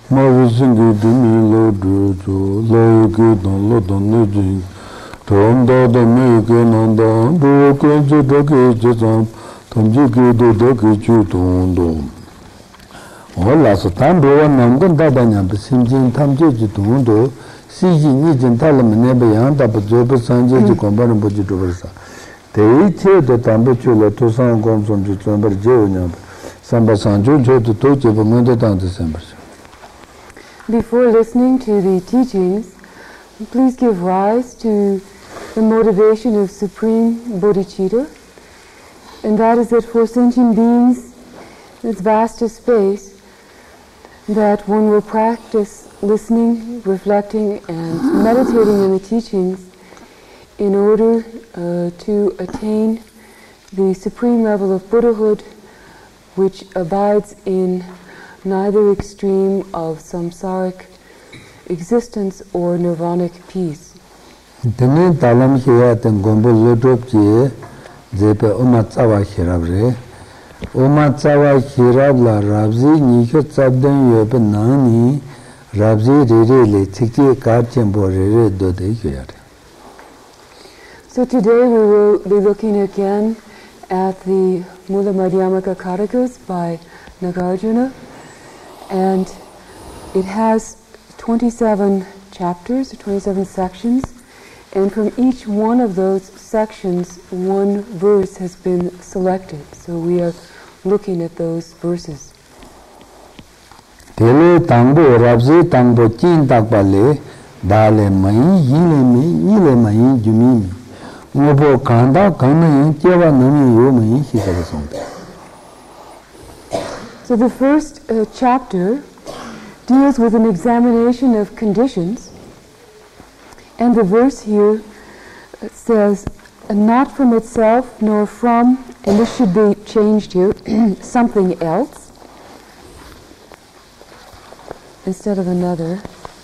Mavisingi dimi lo dujo, lo yuki don lo don niji, Tomda da meke nanda, do kenji daki jizam, Tomji ki do daki chu tondo. Ola so tambo wa namgan dada nyambi simjin tamji ji tondo, Siji nijin talam nebe yang taba zobe sanje ji kombaran boji dobarsa. Tei che do tambo chula to san gomson ji zambar jeo nyambi, Samba sanjo jo to to jeba mwende tante sambar. Before listening to the teachings, please give rise to the motivation of Supreme Bodhicitta, and that is that for sentient beings, this vast space, that one will practice listening, reflecting, and meditating on the teachings in order to attain the supreme level of Buddhahood, which abides in neither extreme of samsaric existence or nirvanic peace. Tene talam hiya ten gombo lodop je zepe oma tsawa hirabre. Oma tsawa hirab la rabzi nikyo tsabden yobe nani rabzi rere le tiki karchenpo rere dode yoyare. So today we will be looking again at the Mula Madhyamaka Katakas by Nagarjuna. And it has 27 chapters, 27 sections, and from each one of those sections, one verse has been selected. So we are looking at those verses. Tele tangbo rabzi tangbo chin takpale dale mayi yile mayi jumimi. Ngobo kanda kana yin jewa nami yo mayi hisabasonte. So the first chapter deals with an examination of conditions, and the verse here says, not from itself nor from, and this should be changed here, something else, instead of another.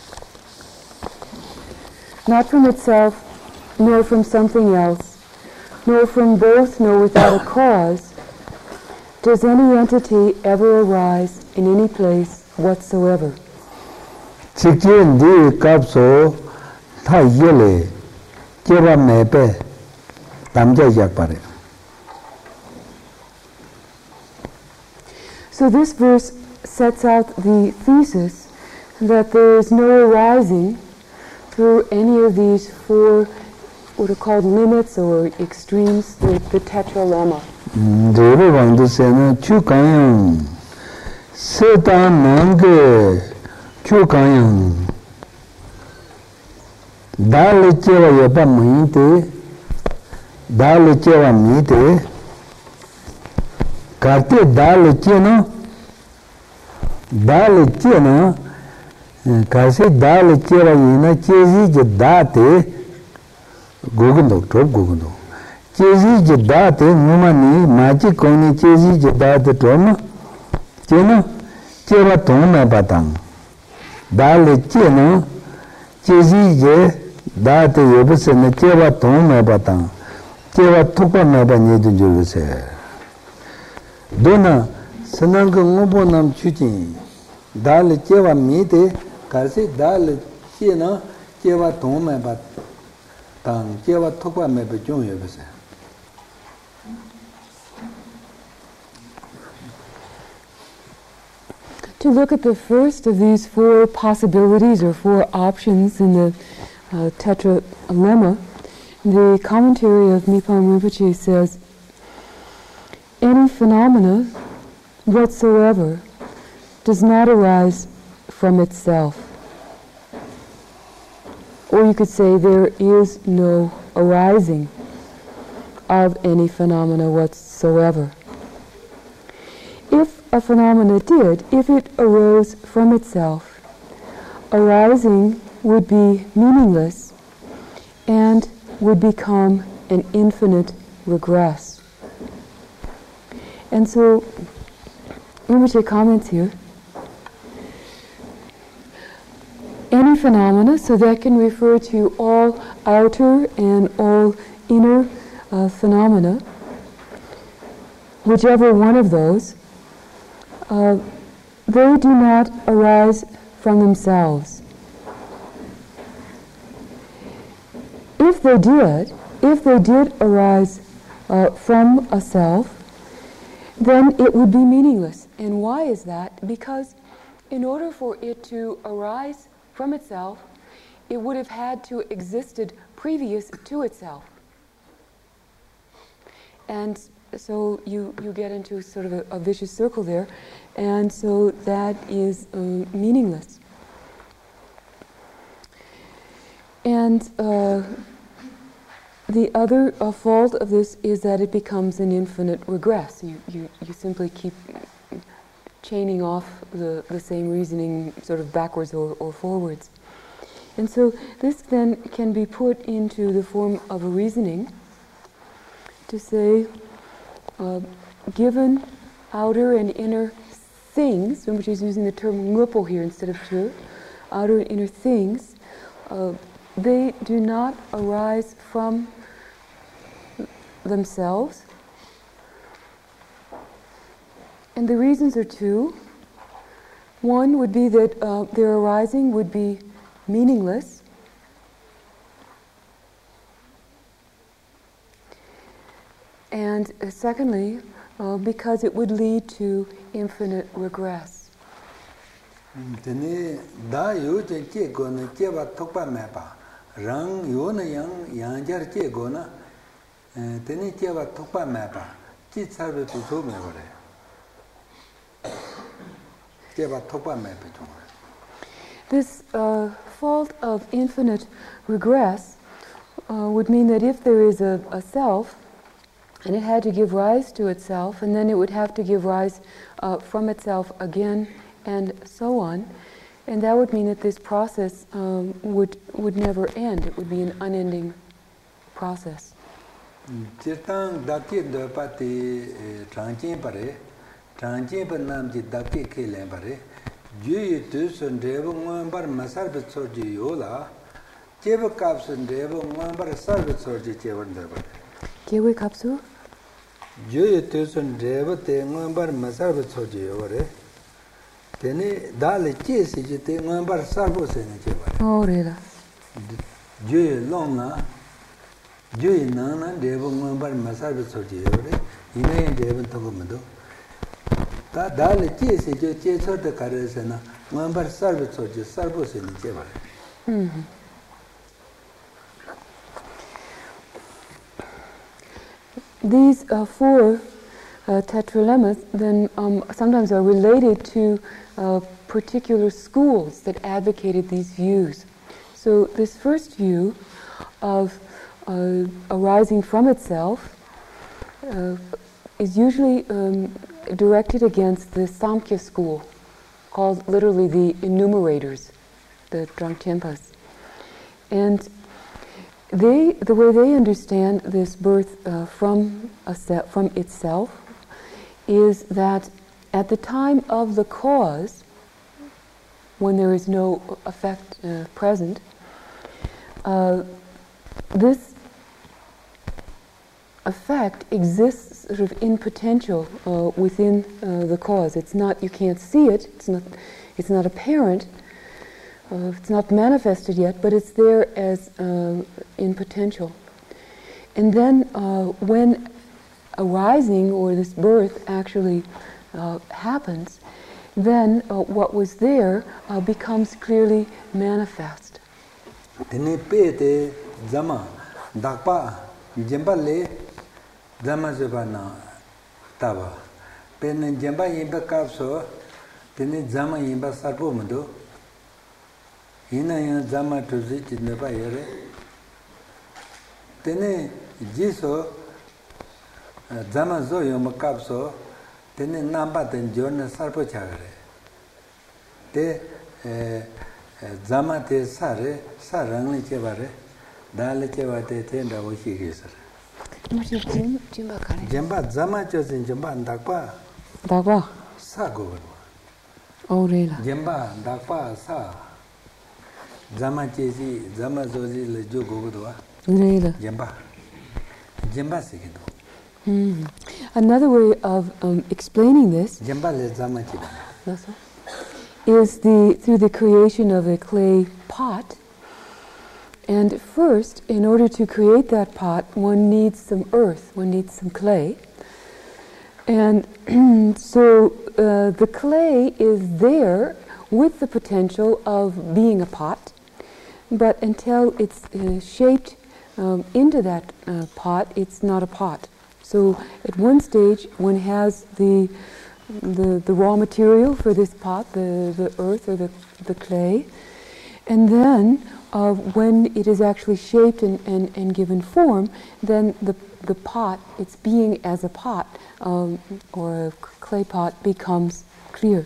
Not from itself nor from something else, nor from both nor without a cause, does any entity ever arise in any place whatsoever. Chikyen di kapso tha yele keba mepe tamja yakpare. So this verse sets out the thesis that there is no arising through any of these four what are called limits or extremes, the tetralemma. Dere vandu sena chu kanyang setan nange chu kanyang dal chewa yapa mite dal chewa mite karte dal chena kasi dal chewa yina chezi je date gogundo top gogundo chezi jidate numani machi koni chezi jidate toma chena cheva toma batang dale chena chezi je date yobse ne cheva toma batang cheva thupa na banye dunjose dona sanang ngobo nam chuchi dale cheva mite kasi dale chena cheva toma batang cheva thupa me bejong yobse. To look at the first of these four possibilities or four options in the tetralemma, the commentary of Nippon Rinpoche says, any phenomena whatsoever does not arise from itself. Or you could say there is no arising of any phenomena whatsoever. If a phenomena did, if it arose from itself, arising would be meaningless and would become an infinite regress. And so, Rinpoche comments here, any phenomena, so that can refer to all outer and all inner phenomena, whichever one of those, they do not arise from themselves. If they did arise from a self, then it would be meaningless. And why is that? Because in order for it to arise from itself, it would have had to existed previous to itself. And so you get into sort of a vicious circle there, and so that is meaningless. And the other fault of this is that it becomes an infinite regress. You simply keep chaining off the same reasoning sort of backwards or forwards. And so this then can be put into the form of a reasoning to say, given outer and inner things, which is using the term ngupo here instead of tu, outer and inner things, they do not arise from themselves. And the reasons are two. One would be that their arising would be meaningless. And secondly, because it would lead to infinite regress. This fault of infinite regress would mean that if there is a self, and it had to give rise to itself, and then it would have to give rise from itself again, and so on, and that would mean that this process would never end. It would be an unending process. Kewe kapsu? Joye Tusun Reva te Ngumbar Masarba Soji ore. Tene Dali Chesi te Ngumbar Sarbo Senache. Oh, really? Joye Lona, Joye Nana, Devo Ngumbar Masarba Soji ore. Ine Devon Togomado. Dali Chesi, Cheso de Caresena, Ngumbar Sarba Soji, Sarbo Senache. These four tetralemmas then sometimes are related to particular schools that advocated these views. So this first view of arising from itself is usually directed against the Samkhya school, called literally the enumerators, the Drangchenpas. And the way they understand this birth from itself is that at the time of the cause, when there is no effect present, this effect exists sort of in potential within the cause. It's not, you can't see it. It's not apparent. It's not manifested yet, but it's there as in potential. And then when arising or this birth actually happens, then what was there becomes clearly manifest. Tene pete zama dakpa jembale zama zebana taba. Pene jemba yimba kapso tene zama yimba sarpo mado. Ina ya zama tuzi chidnepa yere. Tene jiso zama zo yomba kapso tene namba ten jona sarpo chagare. Te zama te sare sarangli chebare dale chebate te ndawo shigisar. Jemba zama chosin jemba ndakpa. Ndakpa? Sa go. Oh, really? Jemba ndakpa sa. Zama chesi zama zozi le jo go do. Really? Jemba segido. Another way of explaining this is through the creation of a clay pot. And first, in order to create that pot, one needs some earth, one needs some clay. And so the clay is there with the potential of being a pot, but until it's shaped into that pot, it's not a pot. So at one stage, one has the raw material for this pot, the earth or the clay, and then when it is actually shaped and given form, then the pot, its being as a pot or a clay pot, becomes clear.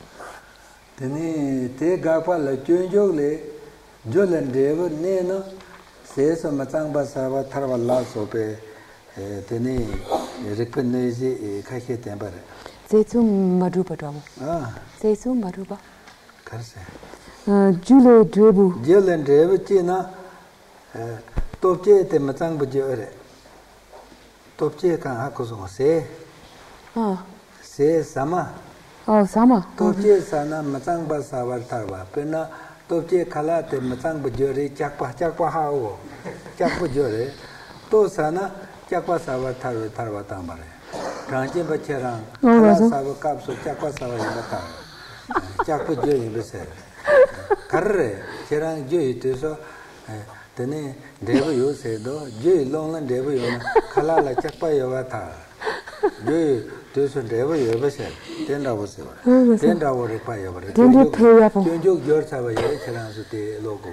Tene te gapa la chunjog le jolan devo ne no se so matang ba sawa tharwa la so pe tene recognize khakhe tembare Sesu madrupa dwamo. Sesu madrupa. Karse. Jule drebu. Jolan devo china topche te matang ba jore. Topche kan hakoso se. Se sama. Oh, sama. Topche sana matang ba sawa tharwa pena topche khala te matang ba jore chakpa hao. Chakpa jore to sana chakpa sawa tharwa tambare. Tranche bacherang khala sawa kapso chakpa sawa yata. Chakpa joye bese. Karre cherang joye teso tene devo yo se do joye longlan devo yo khala la chakpa yata. Joye teso devo yo bese. Tenda bose. Tenda wore pa yore. Tenda peya po. Jonjo jor sawa yore cherang su te logo.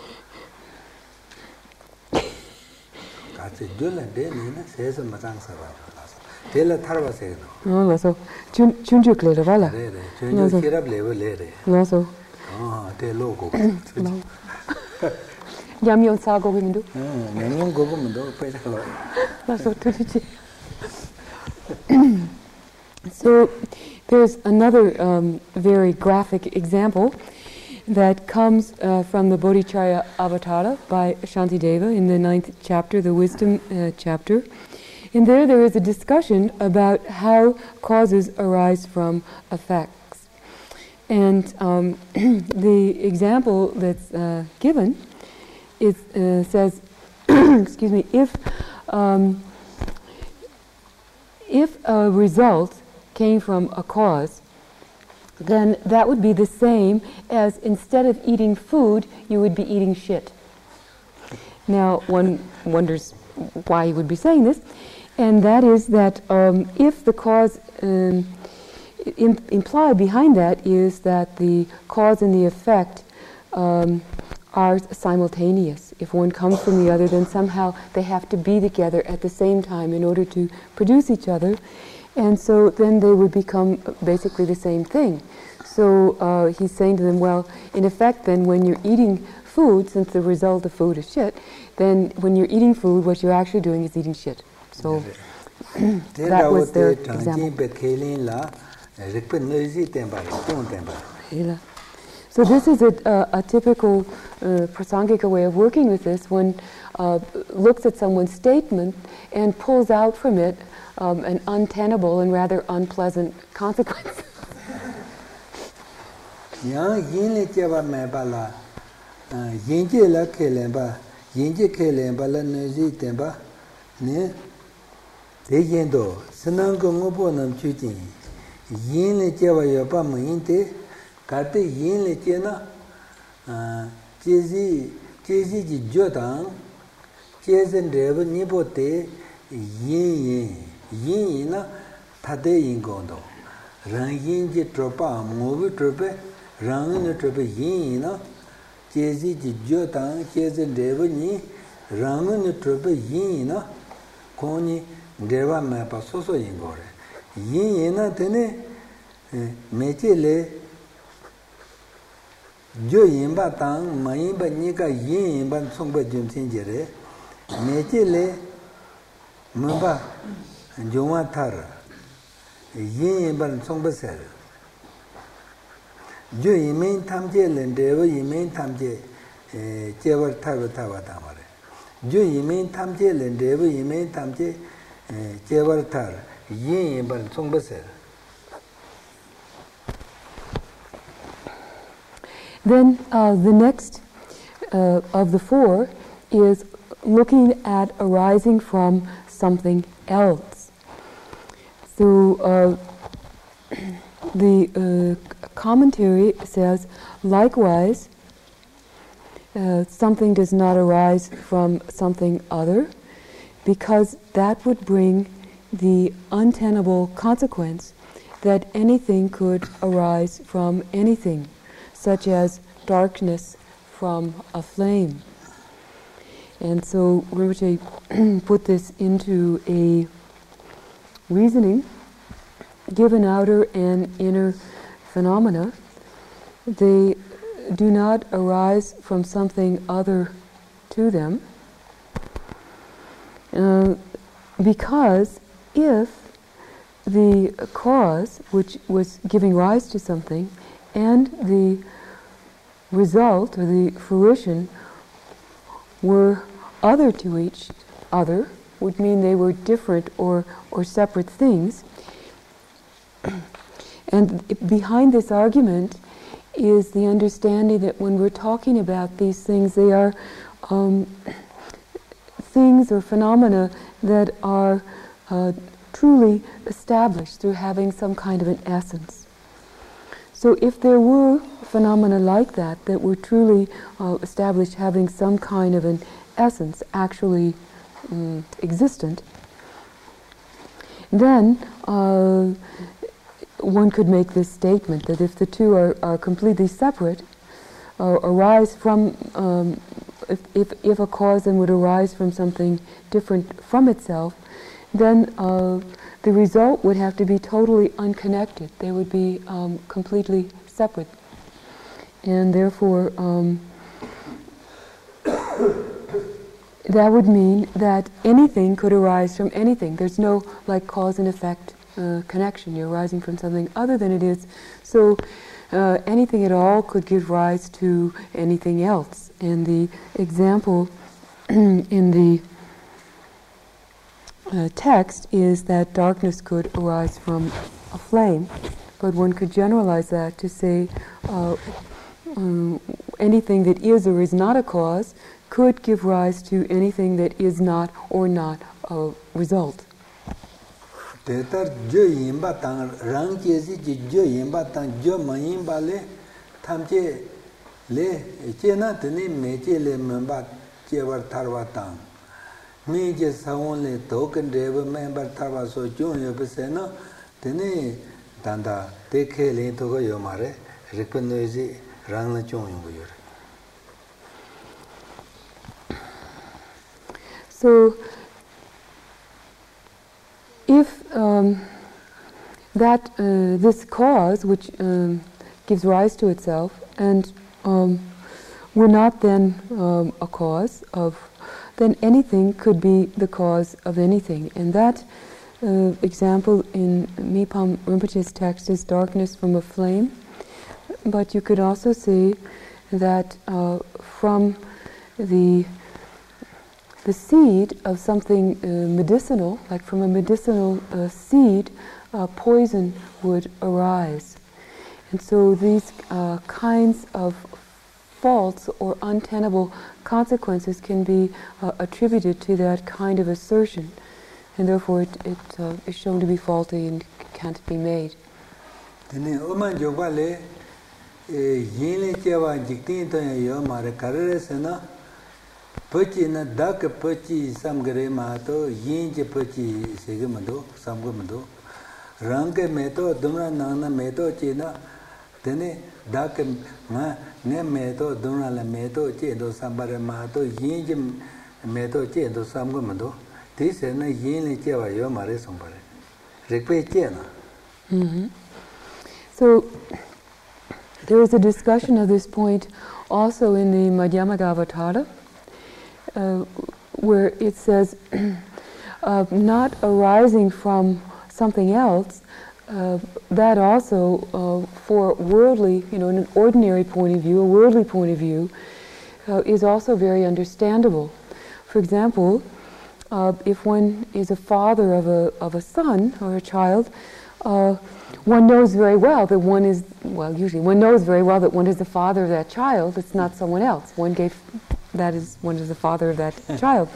Kasi jolan de ni na se matang sawa. Tela tharwa se do. No, so chunju clear wala. Re chunju kirab level le re. No, so. Te logo. Yamyon sa go windu. Yamyon go go mendo pa sa. No, so tuji. So there's another very graphic example that comes from the Bodhicharya Avatara by Shantideva in the 9th chapter, the wisdom chapter. And there is a discussion about how causes arise from effects. And the example that's given is, says, excuse me, if a result came from a cause, then that would be the same as instead of eating food, you would be eating shit. Now, one wonders why he would be saying this, and that is that if the cause implied behind that is that the cause and the effect are simultaneous. If one comes from the other, then somehow they have to be together at the same time in order to produce each other. And so then they would become basically the same thing. So he's saying to them, well, in effect then when you're eating food, since the result of food is shit, then when you're eating food, what you're actually doing is eating shit. So that was their example. So this is a typical prasangika way of working with this. One looks at someone's statement and pulls out from it an untenable and rather unpleasant consequence. Karte yin le chena chezi ji jodang chezen rev nipo te yin na thade yin gondo rang yin ji tropa mobi trope rang ne trope yin na chezi ji jodang chezen rev ni rang ne trope yin na koni deva ma pa so so yin gore yin na tene meche le jo yinba tang ma yinba nika yin yinba tsongpa jun tsinjere meche le mba jongwa tar yin yinba tsongpa ser jo yimen tamche le dewa yimen tamche chewar tarwa tawa tamare jo yimen tamche le dewa yimen tamche chewar tar yin yinba tsongpa ser Then the next of the four is looking at arising from something else. So the commentary says, likewise, something does not arise from something other, because that would bring the untenable consequence that anything could arise from anything, such as darkness from a flame. And so Rinpoche put this into a reasoning. Given outer and inner phenomena, they do not arise from something other to them, because if the cause which was giving rise to something and the result or the fruition were other to each other, would mean they were different or separate things. And behind this argument is the understanding that when we're talking about these things, they are things or phenomena that are truly established through having some kind of an essence. So if there were phenomena like that were truly established having some kind of an essence, actually existent, then one could make this statement that if the two are completely separate, arise from, if a cause then would arise from something different from itself, then the result would have to be totally unconnected. They would be completely separate. And therefore, that would mean that anything could arise from anything. There's no like cause and effect connection. You're arising from something other than it is. So anything at all could give rise to anything else. And the example in the text is that darkness could arise from a flame, but one could generalize that to say anything that is or is not a cause could give rise to anything that is not or not a result. Tetar jo yimba tang rang jesi ji jo yimba tang jo ma yimba le tamche le chena tene meche le memba chevar tharwa tang me je sawon le token deva member tharwa so jon yo besena tene danda dekhe le to go yo mare recognize rang la jon yo yo. So if this cause which gives rise to itself and were not then a cause of, then anything could be the cause of anything. And that example in Mipam Rinpoche's text is darkness from a flame. But you could also say that from the seed of something medicinal, like from a medicinal seed, poison would arise. And so these kinds of false or untenable consequences can be attributed to that kind of assertion, and therefore it is shown to be faulty and can't be made. Pachi na dak pachi samgare mato yin je pachi segamado samgamado range meto dumra nana meto chena tene dak nga ne meto dumra la meto chendo sambare mato yin je meto chendo samgamado this na yin le chewa yo mare sombare rekpe chena. So there is a discussion of this point also in the Madhyamagavattara, where it says not arising from something else, that also for worldly, in an ordinary point of view, a worldly point of view, is also very understandable. For example, if one is a father of a son or a child, one knows very well that one is, well, usually one knows very well that one is the father of that child. It's not someone else. One is the father of that child.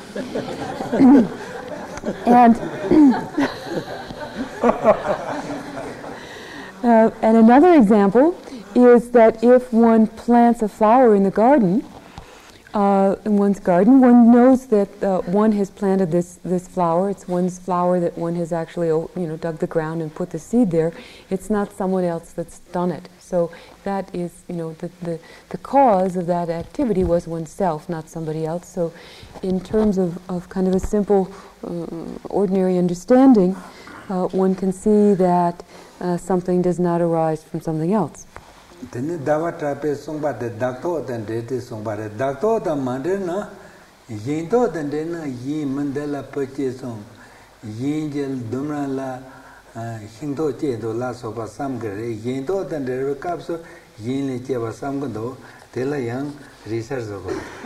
And another example is that if one plants a flower in the garden, in one's garden, one knows that one has planted this flower. It's one's flower that one has actually, dug the ground and put the seed there. It's not someone else that's done it. So that is, the cause of that activity was oneself, not somebody else. So in terms of kind of a simple, ordinary understanding, one can see that something does not arise from something else. Then dawa trape songba de dakto dan de songba de dakto da mandena yindo dan de na yi mandela pache song yingel dumra la hindo che do la so ba sam gre yindo dan de kapso yin le che ba sam go de la yang research go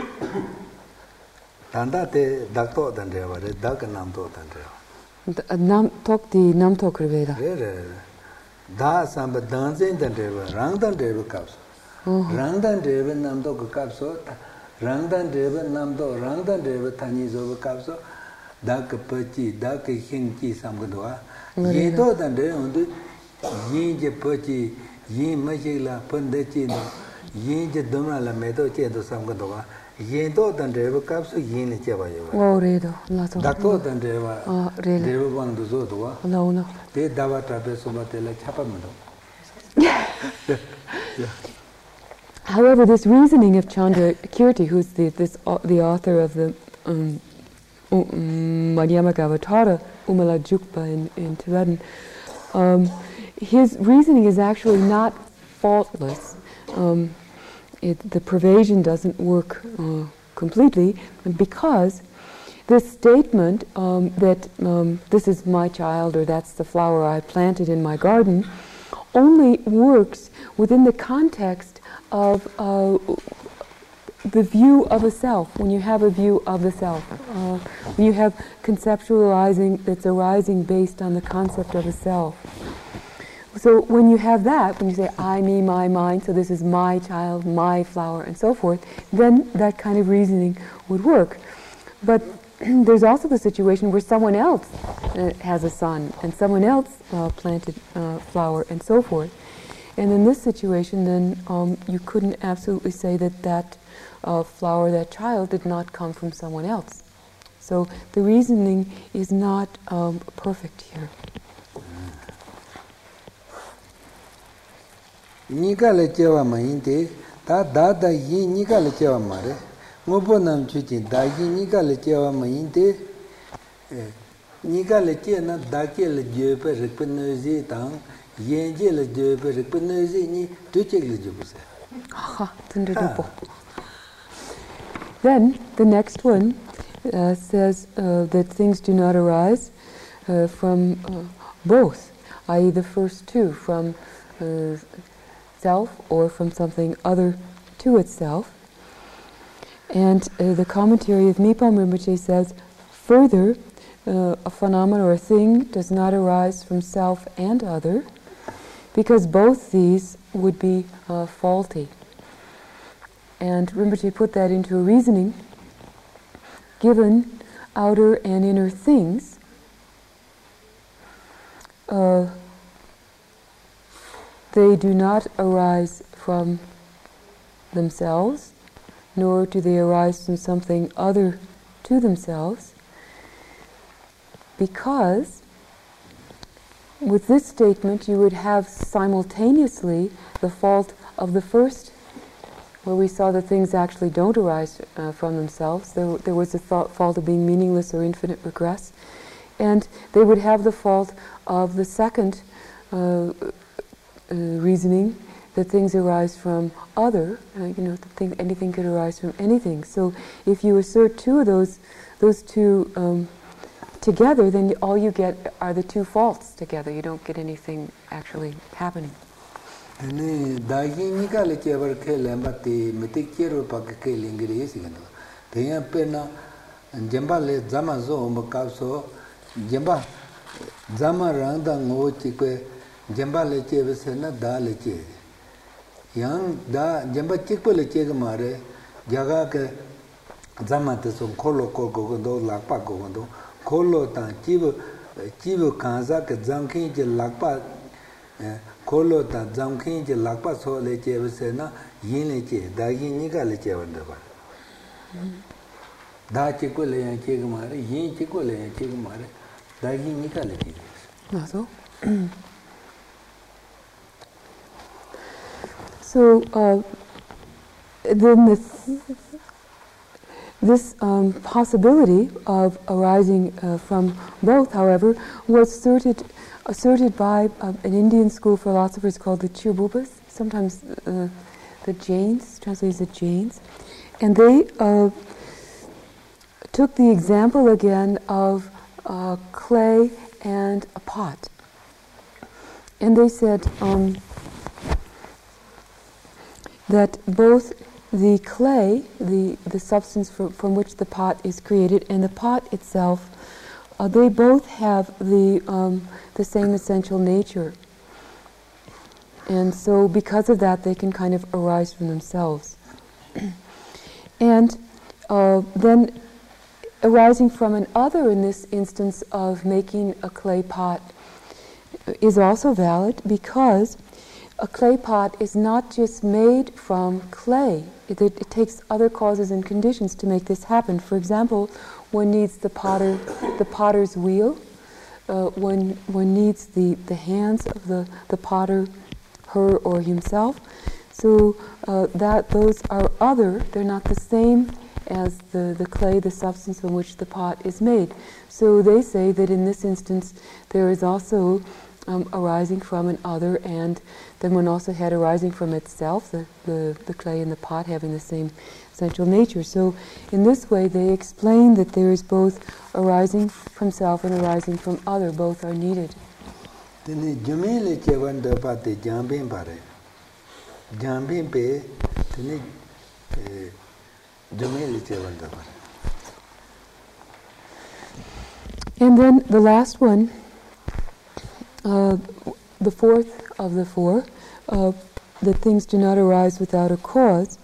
tanda te dakto dan de ba de dak nam to dan de nam tok di nam tok reveda da samba dancing dan deva rang dan deva kaps rang dan deva nam do kapso rang dan deva nam do rang dan deva thani zo kapso da ka pachi da ka hing chi sam go ye do dan de undu yin je pachi yin ma je la pan de chi no yin je domra la me do che do sam go yin do dan deva kapso yin le che ba yo o re do la so da ko dan deva deva bang do zo do no they dawa trape somatela chapamado. However, this reasoning of Chandra Kirti, who's the author of the Madhyamaka Avatara, Umala Jukpa in Tibetan, his reasoning is actually not faultless. The pervasion doesn't work completely because this statement that this is my child or that's the flower I planted in my garden only works within the context of the view of a self, when you have a view of the self, when you have conceptualizing that's arising based on the concept of a self. So when you have that, when you say I, me, my, mine, so this is my child, my flower, and so forth, then that kind of reasoning would work. But there's also the situation where someone else has a son and someone else planted flower and so forth. And in this situation, then you couldn't absolutely say that flower, that child, did not come from someone else. So the reasoning is not perfect here. Nikale chewa mainte, da yi nikale chewa mare. Ngopo nam chuchi da yi nikale chewa mainte. Nikale che na da ke le jepe rekpenozi tang, yenje le jepe rekpenozi ni tuche le jepuse. Then the next one says that things do not arise from both, i.e. the first two, from self or from something other to itself. And the commentary of Mipam Rinpoche says, further, a phenomenon or a thing does not arise from self and other, because both these would be faulty. And Rinpoche put that into a reasoning. Given outer and inner things, they do not arise from themselves, nor do they arise from something other to themselves, because with this statement you would have simultaneously the fault of the first, where we saw that things actually don't arise from themselves. There was a fault of being meaningless or infinite regress, and they would have the fault of the second reasoning, that things arise from other, anything could arise from anything. So if you assert two of those two together, then all you get are the two faults together. You don't get anything actually happening. jamba le che se na da le che yang da jamba chik le che ga mare jaga ke zamat so kholo ko do la pa ko do kholo ta chibu kanza ke zamkhin je lakpa kholo ta zamkhin je lakpa so le che se na yin le che da yin ni ga le che wanda ba da che ko le yan che ga mare yin che ko le yan che ga mare da yin ni ga le che so so then this possibility of arising from both, however, was asserted by an Indian school of philosophers called the Chirbubas, sometimes the Jains, translated as Jains, and they took the example again of clay and a pot, and they said that both the clay, the substance from which the pot is created, and the pot itself, they both have the same essential nature. And so because of that, they can kind of arise from themselves. And then arising from an other, in this instance of making a clay pot, is also valid because a clay pot is not just made from clay. It takes other causes and conditions to make this happen. For example, one needs the potter's wheel. One needs the hands of the potter, her or himself. So those are other. They're not the same as the clay, the substance from which the pot is made. So they say that in this instance there is also arising from an other, and then one also had arising from itself, the clay and the pot having the same essential nature. So in this way they explain that there is both arising from self and arising from other, both are needed. And then the last one, the fourth of the four, that things do not arise without a cause.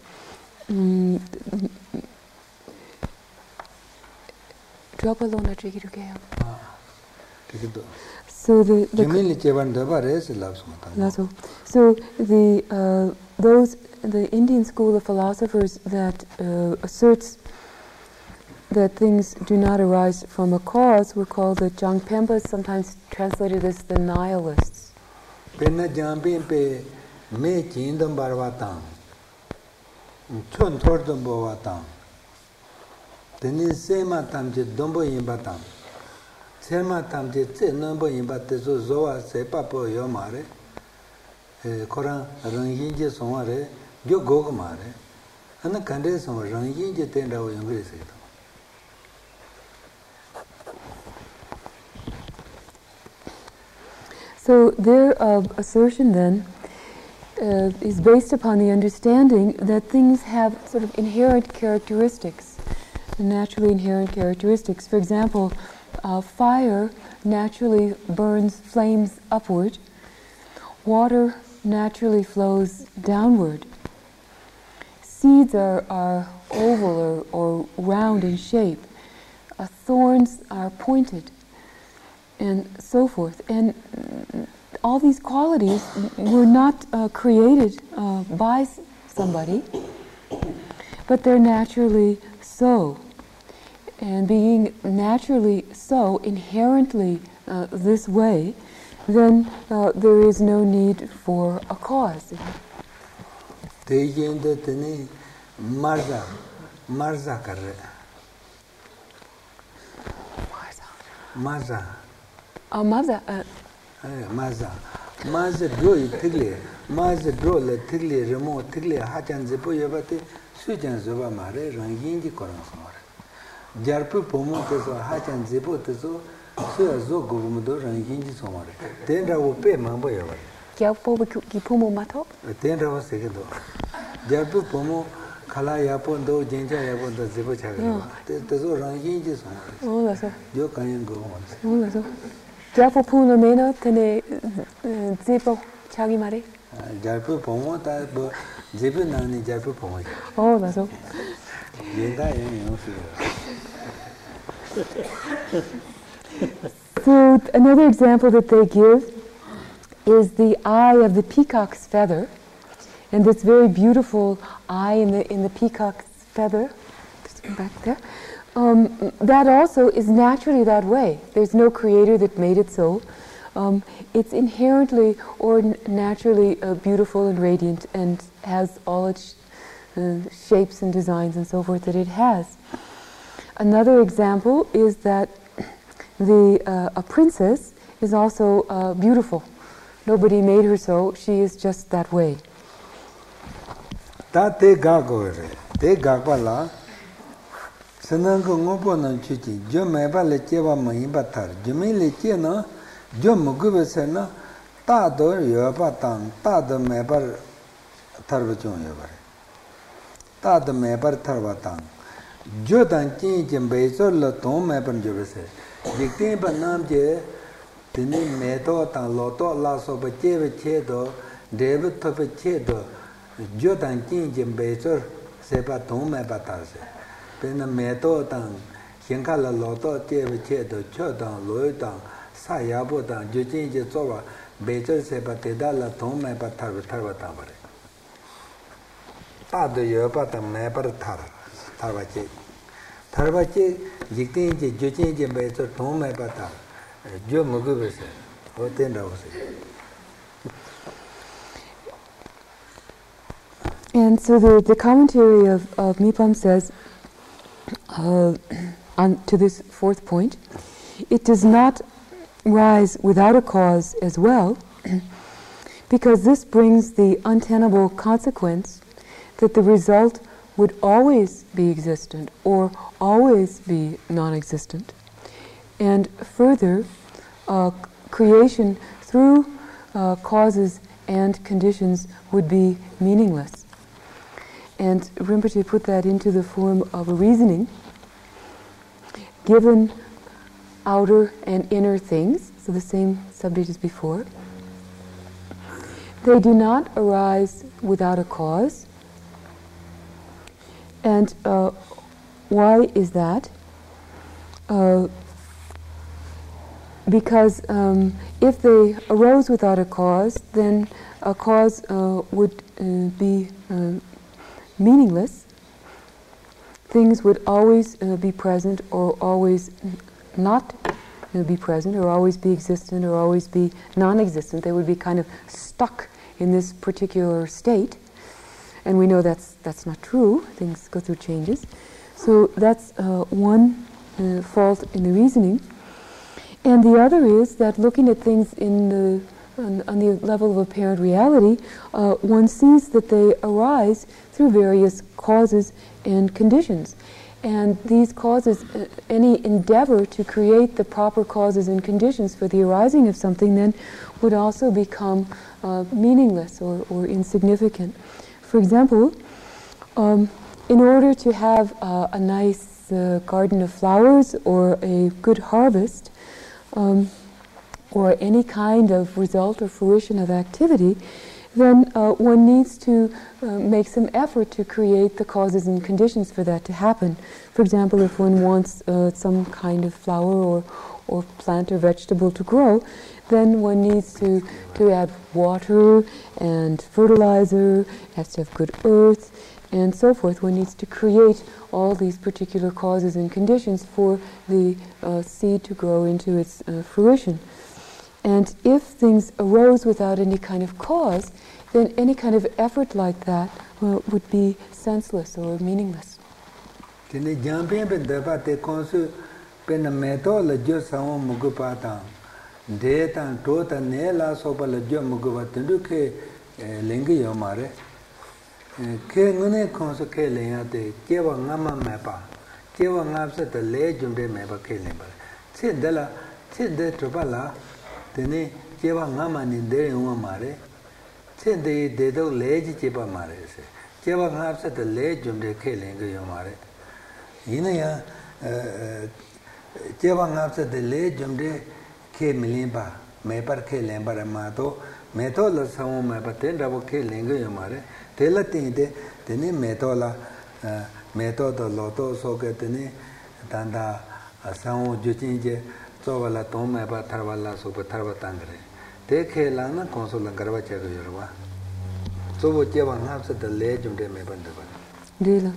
So the Indian school of philosophers that asserts that things do not arise from a cause were called the Jangpempas, sometimes translated as the nihilists. Penna Jangpempe me chindam barwatam, chon thordam bovatam, teni sema tamje dombo yimbatam, sema tamje tse nombo yimbate so zoa sepa po yomare, koran ranghinje somare, gyo gogmare, ana kande som ranghinje tenda yomre se. So their assertion then is based upon the understanding that things have sort of inherent characteristics, naturally inherent characteristics. For example, fire naturally burns flames upward, water naturally flows downward, seeds are oval or round in shape, thorns are pointed, and so forth. And all these qualities were not created by somebody, but they're naturally so. And being naturally so, inherently this way, then there is no need for a cause. Maza draw tigle, Maza draw le tigle, remo tigle, hachan zipo yabate, sujan zoba mare, rangindi coransmore. Jarpu pomo teso, hachan zipo teso, suya zo gomudo, rangindi somare. Tendra upe mambo yavar. Yapo kipumo mato? Tendra was second. Jarpu pomo, Kala yapondo, Jinja yapondo, zipo chaga. Teso rangindi somare. Oh, that's all. You can go on. Oh, that's all. Japo puna mena tene zipo chagi mare. 잘부 봉어다 뭐 제부 나니 잘부 봉어. That's all. 얘가 얘는 So another example that they give is the eye of the peacock's feather, and this very beautiful eye in the peacock's feather, just back there. That also is naturally that way. There's no creator that made it so. It's inherently or naturally beautiful and radiant, and has all its shapes and designs and so forth that it has. Another example is that a princess is also beautiful. Nobody made her so. She is just that way. That they gagwala. Sanango ngoponan chuchi. Jomeba lecheva maimbatar. Jumi lechena. Jomugubesena. Tado yobatang. Tado mebar tarvachon yobar. Tado mebar tarvatang. Jodan chin beso la tom meban jobese. Dictin banam je. Tini meto tang loto la soba cheve chedo. David tope chedo. Jodan chin beso sepa tom mebatarse. Pena meto tang. Hinkala loto cheve chedo. Chodang loy tang. Sayabo tang. Jochin je soba. Beso sepa teda la tom mebatar tarvatang bare. Tado yoba tang mebar tarvache. Tarvache jiktin je jochin je beso tom mebatar. Jo mugubese. Otenda ose. And so the commentary of Mipam says, on to this fourth point, it does not rise without a cause as well, because this brings the untenable consequence that the result would always be existent or always be non-existent. And further, creation through causes and conditions would be meaningless. And Rinpoche put that into the form of a reasoning. Given outer and inner things, so the same subject as before, they do not arise without a cause. And why is that? Because if they arose without a cause, then a cause would be meaningless. Things would always be present or always not be present, or always be existent or always be non-existent. They would be kind of stuck in this particular state. And we know that's not true. Things go through changes. So that's one fault in the reasoning. And the other is that looking at things on the level of apparent reality, one sees that they arise through various causes and conditions. And these causes, any endeavor to create the proper causes and conditions for the arising of something then would also become meaningless or insignificant. For example, in order to have a nice garden of flowers or a good harvest, or any kind of result or fruition of activity, then one needs to make some effort to create the causes and conditions for that to happen. For example, if one wants some kind of flower or plant or vegetable to grow, then one needs to add water and fertilizer, has to have good earth, and so forth. One needs to create all these particular causes and conditions for the seed to grow into its fruition. And if things arose without any kind of cause, then any kind of effort like that would be senseless or meaningless. Tene Jeva Namani de Umare, Sende de do legi Jeba Mares, Jeva Napsa the legend de killing Yomare. Inaya Jeva Napsa the legend de ke milimba me par ke lemba ma to me to la sawo ma pa ten da bo ke lengo yo mare te la tin de ne me to la me to lo to so ke ne tanda sawo ju chin je so wala to me pa thar wala so pa thar ba tangre te ke la na console la garba che go yo ba so wo che ba ngap se de le jum de me ban de ba Dila.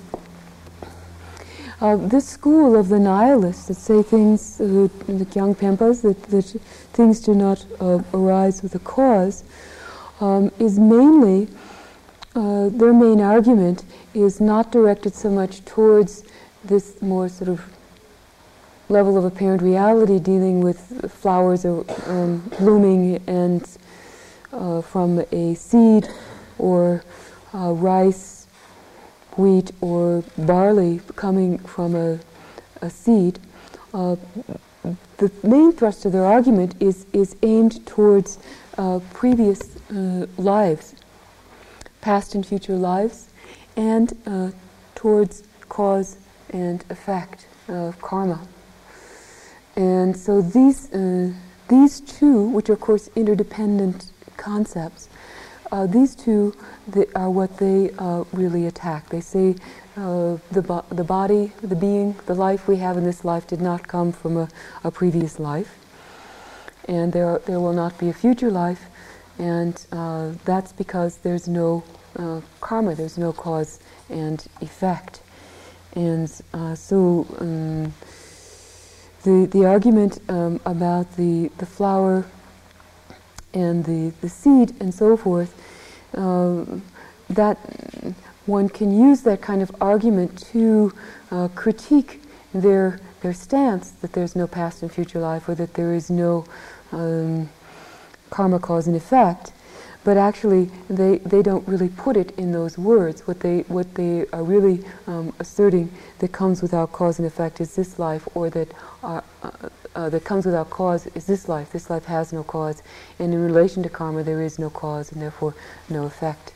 This school of the nihilists that say things, the Kyang Pempas, that things do not arise with a cause, is mainly, their main argument is not directed so much towards this more sort of level of apparent reality dealing with flowers blooming and from a seed or rice, wheat or barley coming from a seed. The main thrust of their argument is aimed towards previous lives, past and future lives, and towards cause and effect of karma. And so these two, which are of course interdependent concepts, these two are what they really attack. They say the body, the being, the life we have in this life did not come from a previous life, and there will not be a future life, and that's because there's no karma, there's no cause and effect. And so the argument about the flower and the seed and so forth, that one can use that kind of argument to critique their stance that there's no past and future life, or that there is no karma, cause and effect. But actually, they don't really put it in those words. What they are really asserting that comes without cause and effect is this life, or that that comes without cause is this life. This life has no cause, and in relation to karma, there is no cause and therefore no effect.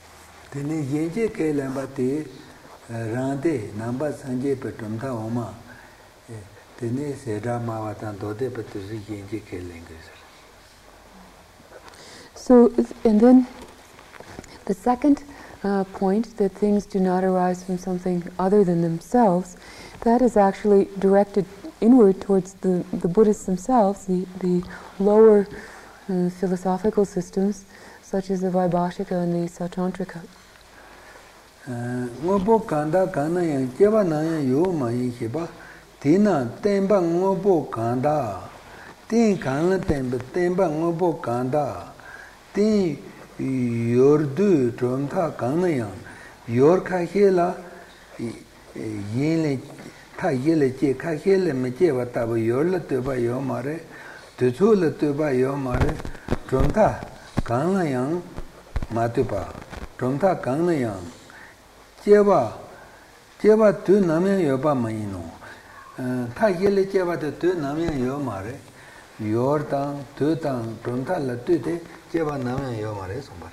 So, and then the second point, that things do not arise from something other than themselves, that is actually directed inward towards the Buddhists themselves, the lower philosophical systems, such as the Vaibhashika and the Sautantrika. Ngobo kanda kana yang jeba na yang yo ma yin hiba tina temba ngobo kanda tin kana temba ngobo kanda tin yordu tromta kana yang yor kha hela yin ta yele je kha hele me je wa ta bo yor la te ba yo mare tu chu la te ba yo mare tromta kana yang ma te ba tromta kana yang 제바 두 남면 여바 마이노 타겔레 제바 두 남면 여 말에 요르당 두당 돈탈라 뜨데 제바 남면 여 말에 손바래.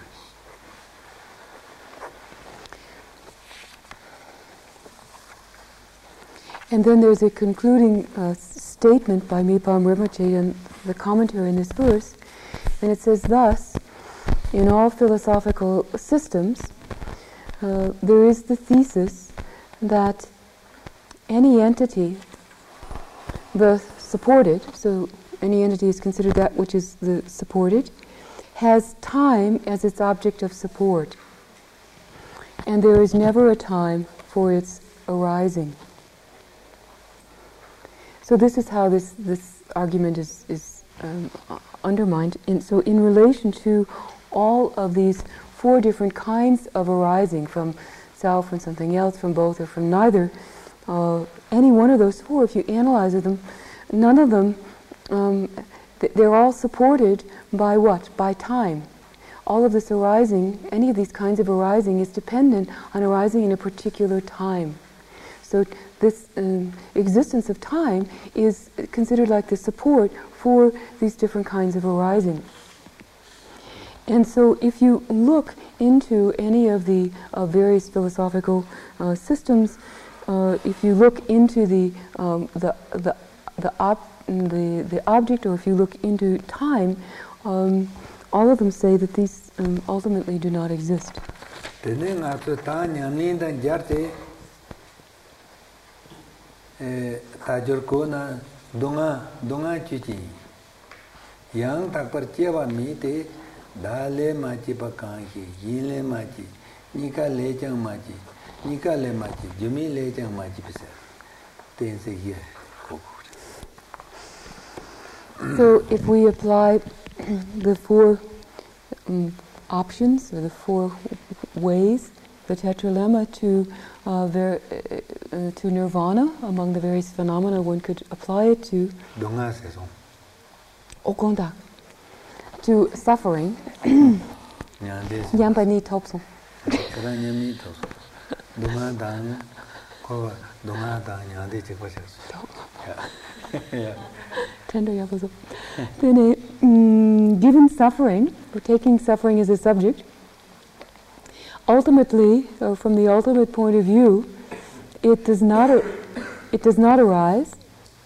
And then there's a concluding statement by Mipam Rinpoche in the commentary in this verse, and it says thus: in all philosophical systems, there is the thesis that any entity, the supported, so any entity is considered that which is the supported, has time as its object of support, and there is never a time for its arising. So this is how this argument is undermined. And so in relation to all of these four different kinds of arising, from self and something else, from both or from neither, any one of those four, if you analyze them, none of them, they're all supported by what? By time. All of this arising, any of these kinds of arising, is dependent on arising in a particular time. So this existence of time is considered like the support for these different kinds of arising. And so if you look into any of the various philosophical systems, if you look into the object, or if you look into time, all of them say that these ultimately do not exist. Yang tak percaya mite dale maci pakanki yile maci nika lechang maci nika le maci jumi lechang maci bisa tense here. So if we apply the four options, or the four ways, the tetralemma to nirvana, among the various phenomena one could apply it to. To suffering. Nyamba ni topson. Then, given suffering, or taking suffering as a subject, ultimately, or from the ultimate point of view, it does not arise.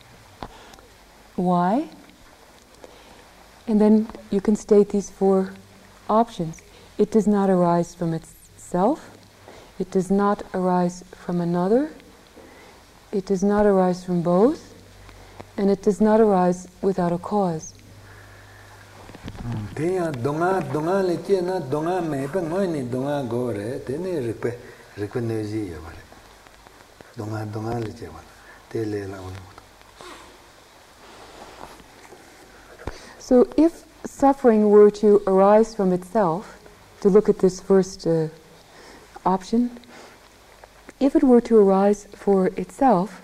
Why? And then you can state these four options. It does not arise from itself. It does not arise from another. It does not arise from both. And it does not arise without a cause. So if suffering were to arise from itself, to look at this first option, if it were to arise for itself,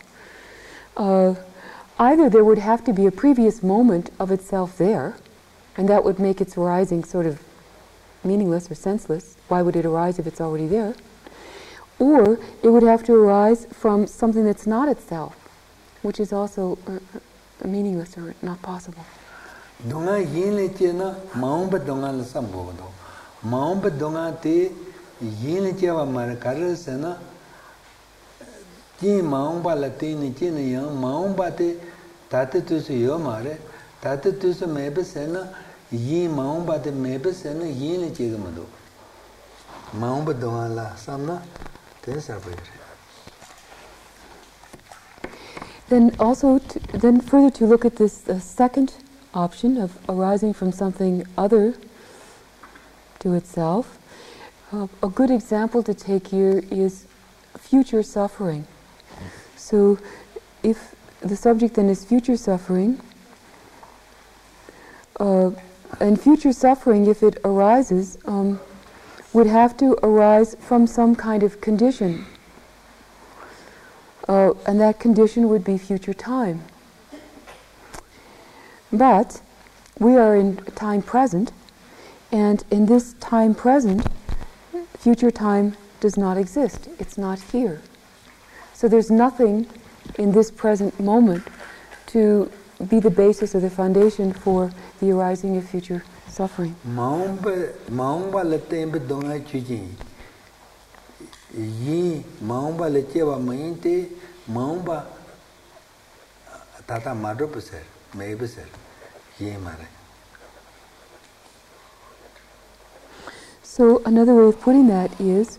either there would have to be a previous moment of itself there, and that would make its arising sort of meaningless or senseless. Why would it arise if it's already there? Or it would have to arise from something that's not itself, which is also meaningless or not possible. Donga yinle chena maumba donga la sambo do maumba donga te yinle chewa mar karasana ji maumba la te ni chena yang maumba te tate tu su yo mare tate tu su mebe sena yi maumba te mebe sena yinle chega mado maumba donga la samna ten sarbe. Then also then further to look at this second option of arising from something other to itself. A good example to take here is future suffering. So if the subject then is future suffering, and future suffering, if it arises, would have to arise from some kind of condition. And that condition would be future time. But we are in time present, and in this time present, future time does not exist. It's not here. So there's nothing in this present moment to be the basis or the foundation for the arising of future suffering. Maumba le tembe donga chuji. Yi maumba le chewa mainte maumba tata madro peser, me peser. So another way of putting that is,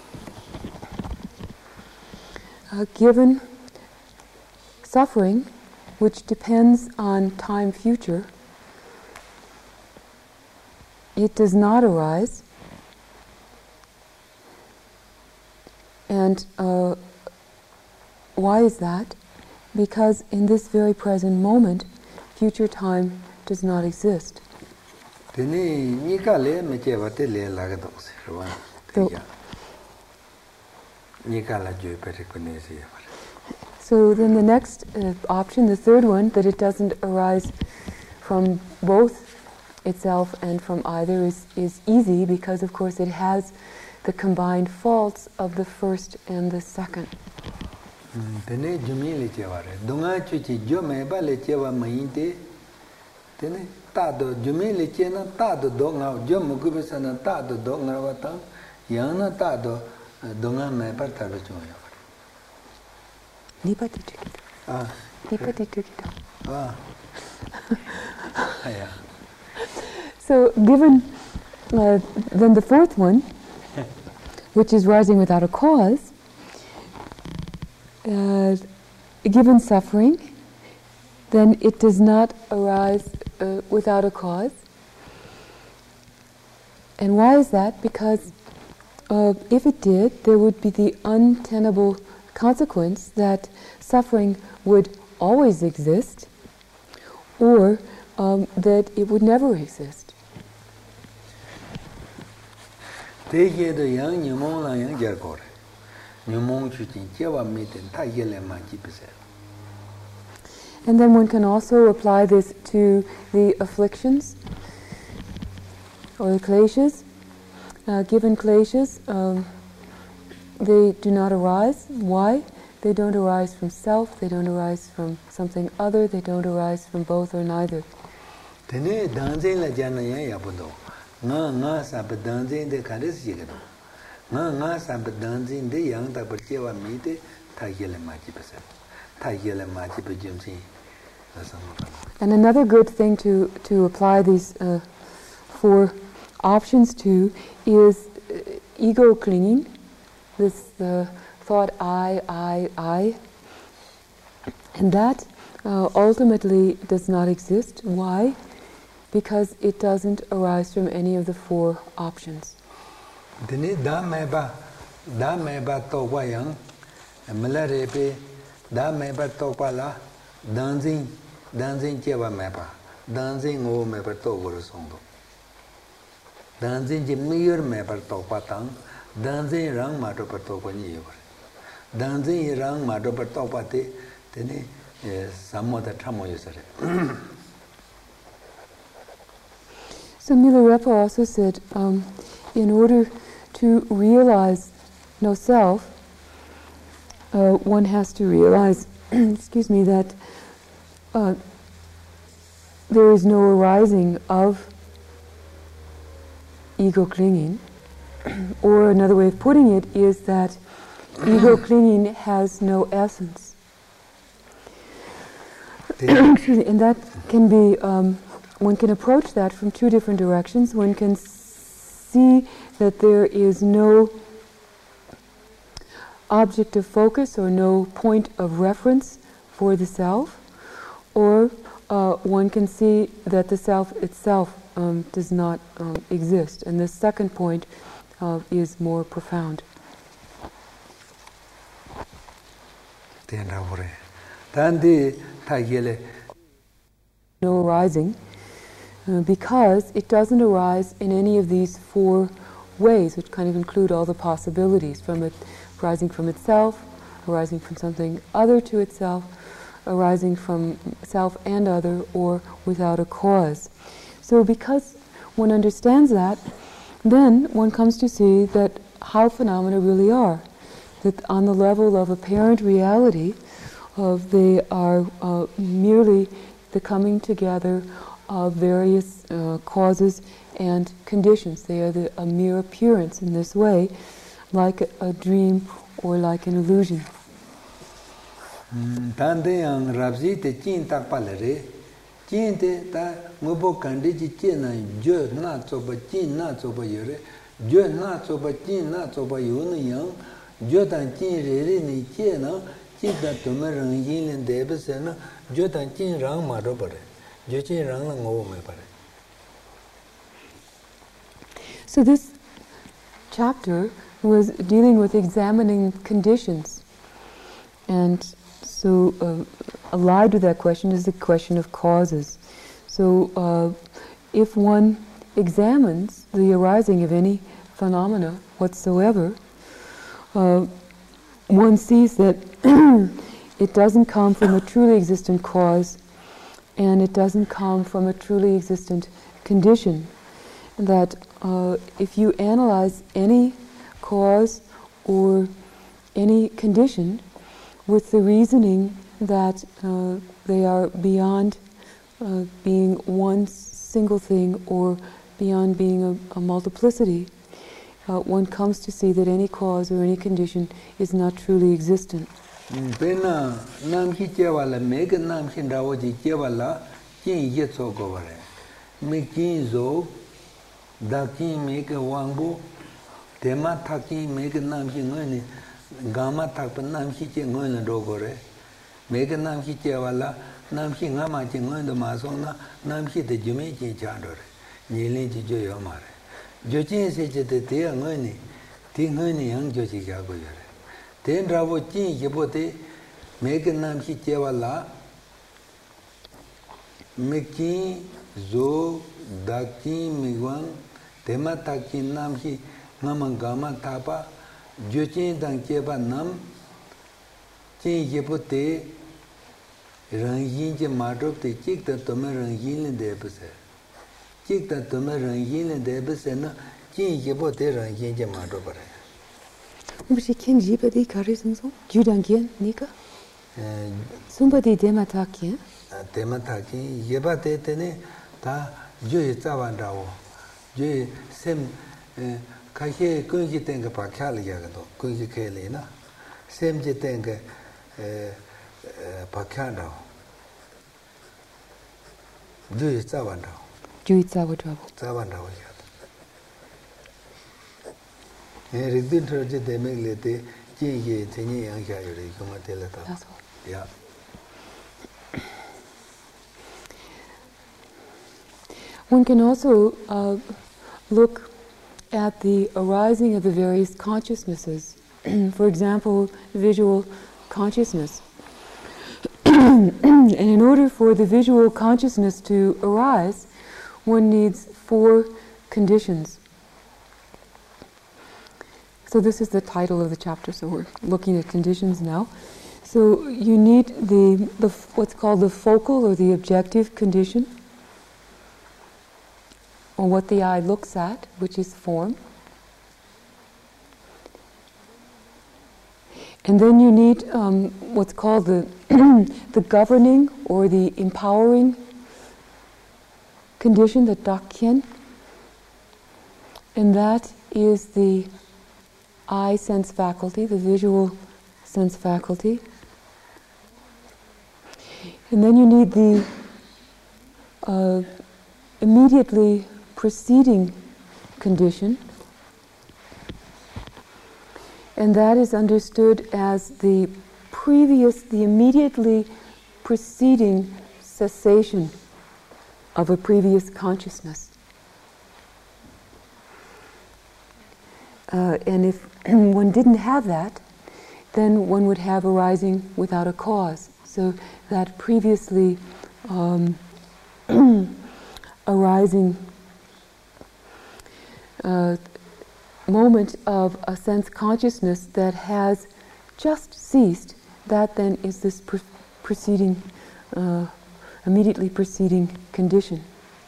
given suffering, which depends on time future, it does not arise, and why is that? Because in this very present moment, future time does not exist. So then the next option, the third one, that it doesn't arise from both itself and from either is easy, because of course it has the combined faults of the first and the second. Tene jumili chevare dunga chuchi jo meba le cheva mainte tene tado jumili chena tado donga jo mugube sana tado donga wata yana tado donga meba tado choya. Nipati Ah. Yeah. So given then the fourth one, which is rising without a cause, given suffering, then it does not arise without a cause. And why is that? Because if it did, there would be the untenable consequence that suffering would always exist, or that it would never exist. And then one can also apply this to the afflictions or the kleshas. Given kleshas, they do not arise. Why? They don't arise from self, they don't arise from something other, they don't arise from both or neither. And another good thing to apply these four options to is ego clinging, this thought I, and that ultimately does not exist. Why? Because it doesn't arise from any of the four options. So Milarepa also said, in order to realize no self, one has to realize, excuse me, that there is no arising of ego clinging. Or another way of putting it is that ego clinging has no essence. And that can be, one can approach that from two different directions. One can see that there is no object of focus or no point of reference for the self, or one can see that the self itself does not exist. And the second point is more profound. No arising, because it doesn't arise in any of these four ways, which kind of include all the possibilities, from it arising from itself, arising from something other to itself, arising from self and other, or without a cause. So because one understands that, then one comes to see that how phenomena really are. That on the level of apparent reality, they are merely the coming together of various causes and conditions. They are a mere appearance in this way, like a dream or like an illusion. So this chapter was dealing with examining conditions, and so allied with that question is the question of causes. So if one examines the arising of any phenomena whatsoever, one sees that it doesn't come from a truly existent cause, and it doesn't come from a truly existent condition. That if you analyze any cause or any condition with the reasoning that they are beyond being one single thing or beyond being a multiplicity, one comes to see that any cause or any condition is not truly existent. Pena Namki Chevala, make a Namkin Rawaji Chevala, King Yetso Govare. Making Zo, Daki make a Wambo, Tema Taki make a Namkin, Gamma Tapan Namki Chengon Dogore, make a Namki Chevala, Namki Hama Chengon the Masona, Namki the Jamaican Chandor, Nilin Joyomare. Jochin said that they are money, Tinghani young Jochi Gagoyare. Then Ravo Chin Yabote, make a Namki Chevala, Making Zo, Daki Miguan, Tema Taki Namki, Namangama Tapa, Jochin Dancheba Nam, Chin Yabote, Rangin Madrop, the chick that Tomer Rangin in the episode. Chick that Tomer Rangin in the episode, Chin Yabote Rangin Madrop. But she can't jeep at the carries and so. Judangian, Nika? Somebody demataki. Demataki, Yebate Tene, Ta, Joy Zavandao, Joy Sem Kahe Kunji Tenga Pakali Yagado, Kunji Kelina, Sem Jitenga Pakandao, Joy Zavandao. Joy Zavandao. Residential they make late, G. Tini and Gary, That's all. Yeah. One can also look at the arising of the various consciousnesses. For example, visual consciousness. And in order for the visual consciousness to arise, one needs 4 conditions. So this is the title of the chapter, so we're looking at conditions now. So you need the what's called the focal or the objective condition, or what the eye looks at, which is form. And then you need what's called the the governing or the empowering condition, the dakyen, and that is the eye sense faculty, the visual sense faculty. And then you need the immediately preceding condition, and that is understood as the immediately preceding cessation of a previous consciousness. And if one didn't have that, then one would have arising without a cause. So that previously arising moment of a sense consciousness that has just ceased, that then is this preceding, immediately preceding condition.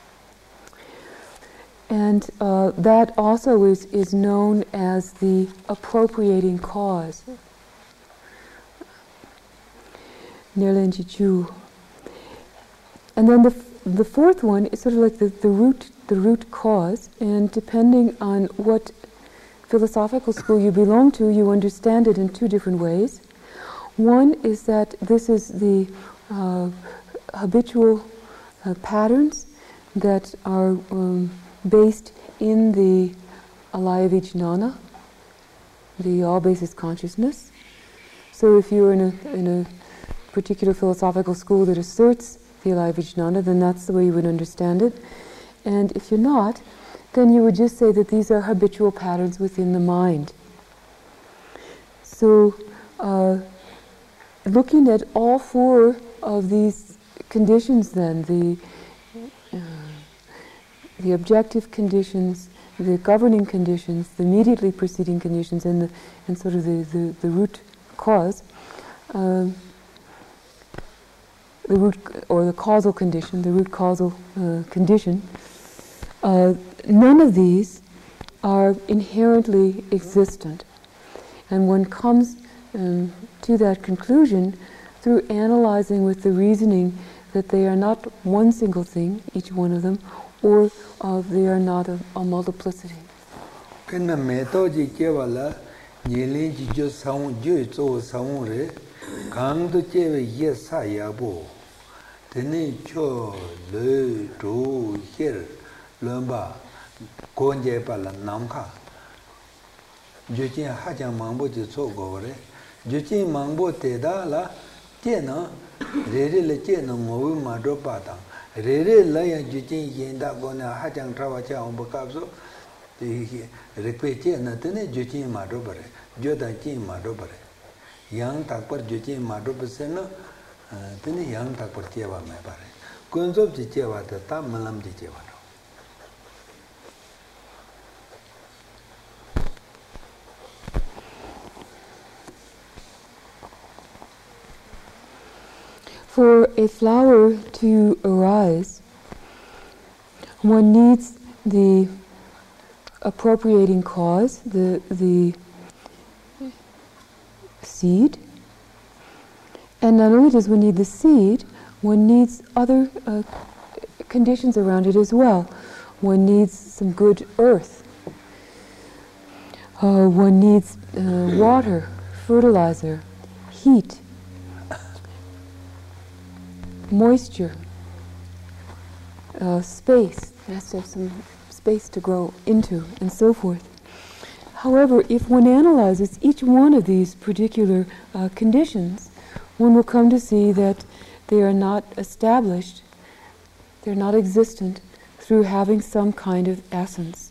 And that also is known as the appropriating cause. Nirlen Jichu. And then the fourth one is sort of like the root cause, and depending on what philosophical school you belong to, you understand it in 2 different ways. One is that this is the habitual patterns that are based in the alaya vijnana, the all basis consciousness. So if you're in a particular philosophical school that asserts the alaya vijnana, then that's the way you would understand it. And if you're not, then you would just say that these are habitual patterns within the mind. So looking at all 4 of these conditions then, the objective conditions, the governing conditions, the immediately preceding conditions, and sort of the root cause, the root or the causal condition, the root causal condition, none of these are inherently existent. And one comes to that conclusion through analyzing with the reasoning that they are not one single thing, each one of them, or they are not a multiplicity. 강도 제외 예사야보 드니 초 르도 힐 럼바 고제 발라 남카 주진 하장 망보지 소고래 주진 망보 때다라 제너 레레레 제너 모위 마도바다 레레 라야 주진 yen다 고나 하장 트라와차 엄보캅소 이 레페제 나트네 주진 마도바래 조다 진 마도바래 양 딱버 주진 마도버세나 드니 양 딱버 제바 메바래 군섭지 제바다 담만람지 제바다 For a flower to arise, one needs the appropriating cause, the seed. And not only does one need the seed, one needs other conditions around it as well. One needs some good earth. One needs water, fertilizer, heat, moisture, space. It has to have some space to grow into, and so forth. However, if one analyzes each one of these particular conditions, one will come to see that they are not established, they're not existent through having some kind of essence.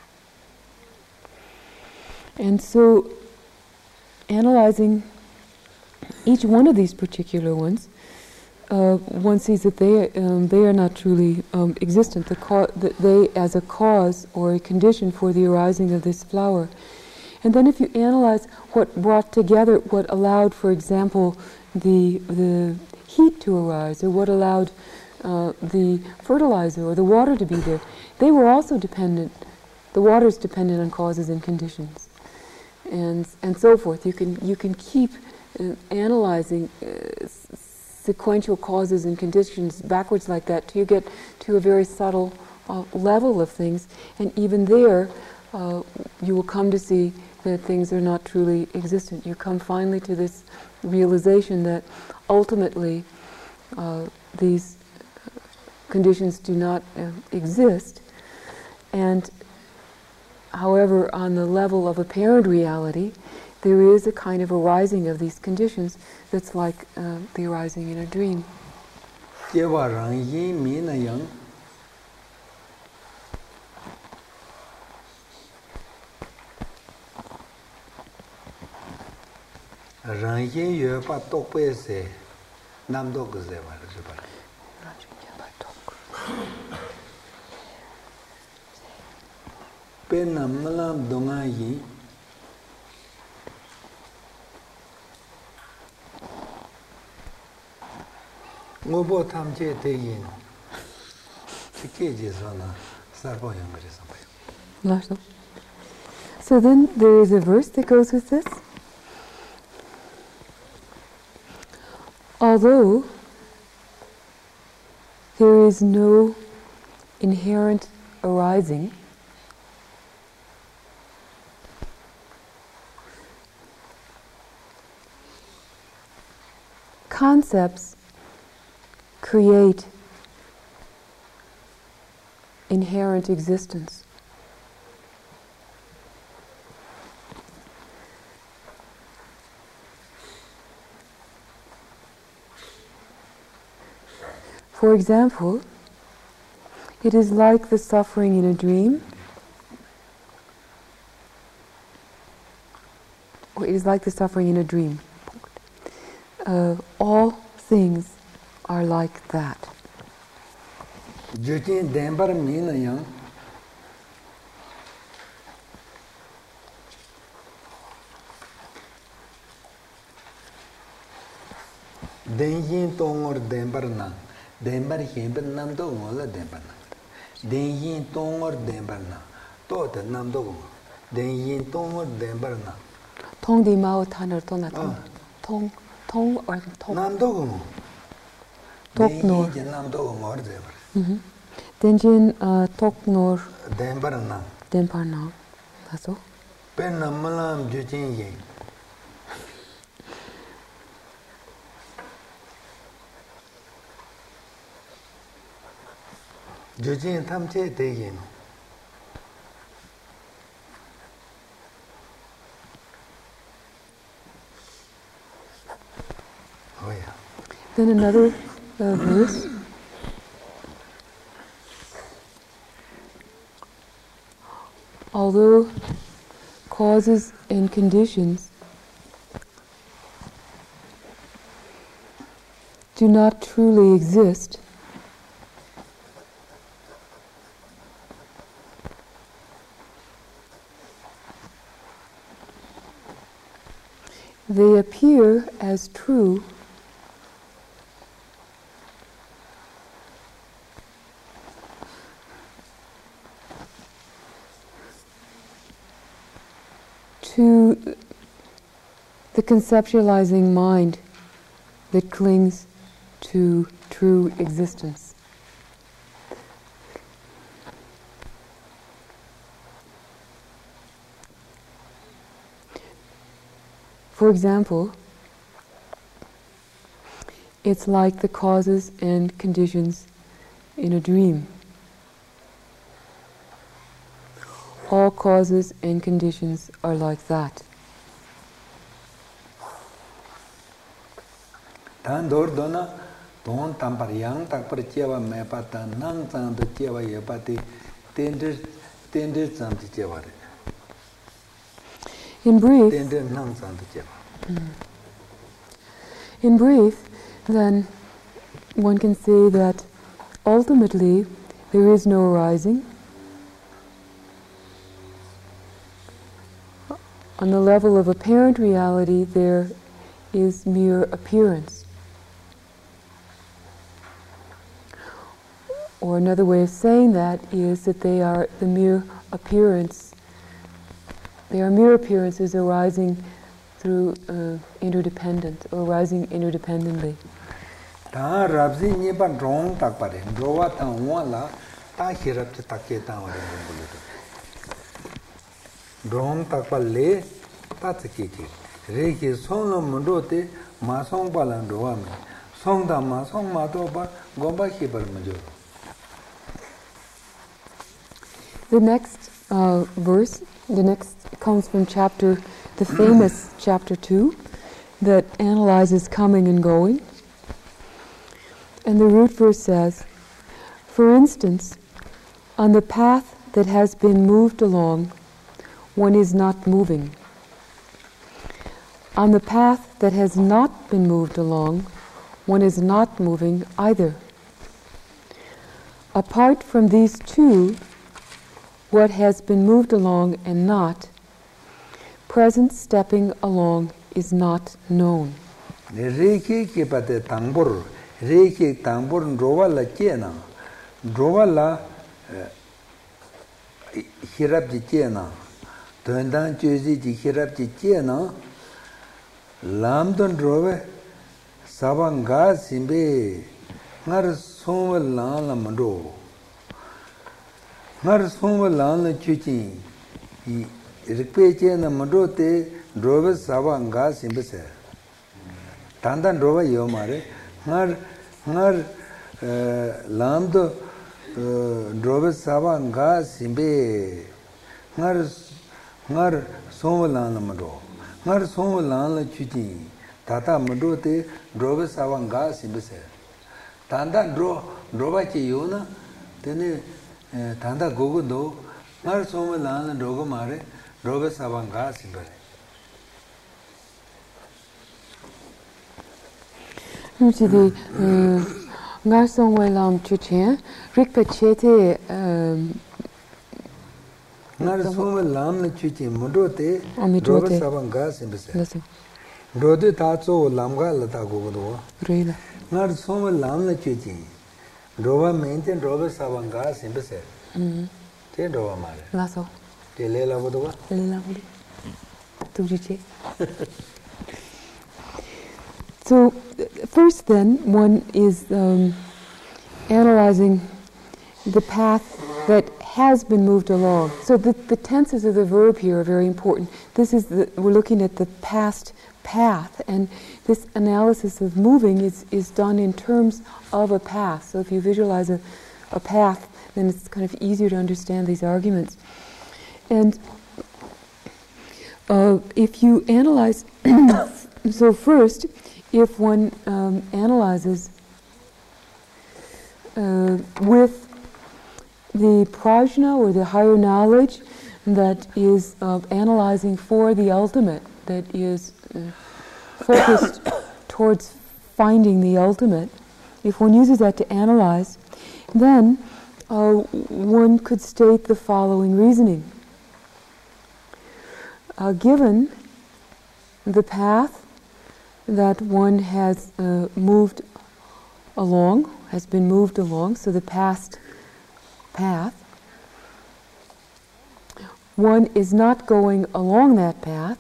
And so, analyzing each one of these particular ones, one sees that they are not truly existent. That they as a cause or a condition for the arising of this flower. And then, if you analyze what brought together, what allowed, for example, the heat to arise, or what allowed the fertilizer or the water to be there, they were also dependent. The water is dependent on causes and conditions, and so forth. You can keep analyzing sequential causes and conditions backwards like that till you get to a very subtle level of things, and even there you will come to see that things are not truly existent. You come finally to this realization that ultimately these conditions do not exist, and however, on the level of apparent reality, there is a kind of arising of these conditions that's like the arising in a dream. Ngobo tamche te yin. So then there is a verse that goes with this. Although there is no inherent arising, concepts create inherent existence. For example, it is like the suffering in a dream, or it is like the suffering in a dream. All things are like that. Jutin dembar mina yang denyin tongor dembar na dembar himben nam do ngola dembar na denyin tongor dembar na to de nam do denyin tongor dembar na Tong di mao taner to na tong or tong nam do ngo tok nor nam do ngor dembar denjin tok nor dembar na that's pen namalam jutin yin Jujin Tamche Degin. Oh, yeah. Then another verse. Although causes and conditions do not truly exist, they appear as true to the conceptualizing mind that clings to true existence. For example, it's like the causes and conditions in a dream. All causes and conditions are like that. Tan dor dona don tampar yang takpar chewa me pata nang sang de chewa ye pati tender sang de chewa. In brief, Tender nang sang de chewa. In brief, then one can say that ultimately there is no arising. On the level of apparent reality, there is mere appearance. Or another way of saying that is that they are the mere appearance. They are mere appearances arising through interdependent, or arising interdependently. Ta rabzi nipa drong takpare, drowa ta wala ta hirap che takke ta wale bulu. Drong takpa le ta tsaki ki. Re ki song lo mundo te ma song pa lan drowa me. Song ta ma song ma to pa gomba hipar mujo. The next verse, the next comes from the famous chapter 2, that analyzes coming and going. And the root verse says, for instance, on the path that has been moved along, one is not moving. On the path that has not been moved along, one is not moving either. Apart from these two, what has been moved along and not, present stepping along is not known. Reiki ki pate tangbur, reiki tangbur drowa la chena, drowa la hirap ji chena, tuandang chuzi ji hirap ji chena, lamdun drove sabanga simbe, ngar soma lan la mando, ngar soma lan la chuchi, rikpe chena mando te drove sabanga simbe se. Tandan drova yo mare, ngar lamdo drove sabanga simbe, ngar soma lan la mando. Ngar soma lan la chuchi, tata mando te drove sabanga simbe se. Tanda drova che yo na, tene tanda gogo do, ngar soma lan la drogo mare, drove sabanga simbe. Nuchi di ngar songwe lam chuchen, rikpa chete ngar soma lam na chuchi mando te Amidrote. drove sabanga simbe se. Listen, Drode tacho lamga lata gogo do. Reila. Ngar soma lam na chuchi, drova maintain drove sabanga simbe se. Te drova mare. Lasso. Te le la bodo. Leila mudi. Tujiche. So, first then, one is analyzing the path that has been moved along. So the tenses of the verb here are very important. We're looking at the past path, and this analysis of moving is done in terms of a path. So if you visualize a path then it's kind of easier to understand these arguments. And if you analyze, so first, if one analyzes with the prajna or the higher knowledge that is analyzing for the ultimate, that is focused towards finding the ultimate, if one uses that to analyze, then one could state the following reasoning. Given the path that one has moved along, has been moved along, so the past path, one is not going along that path.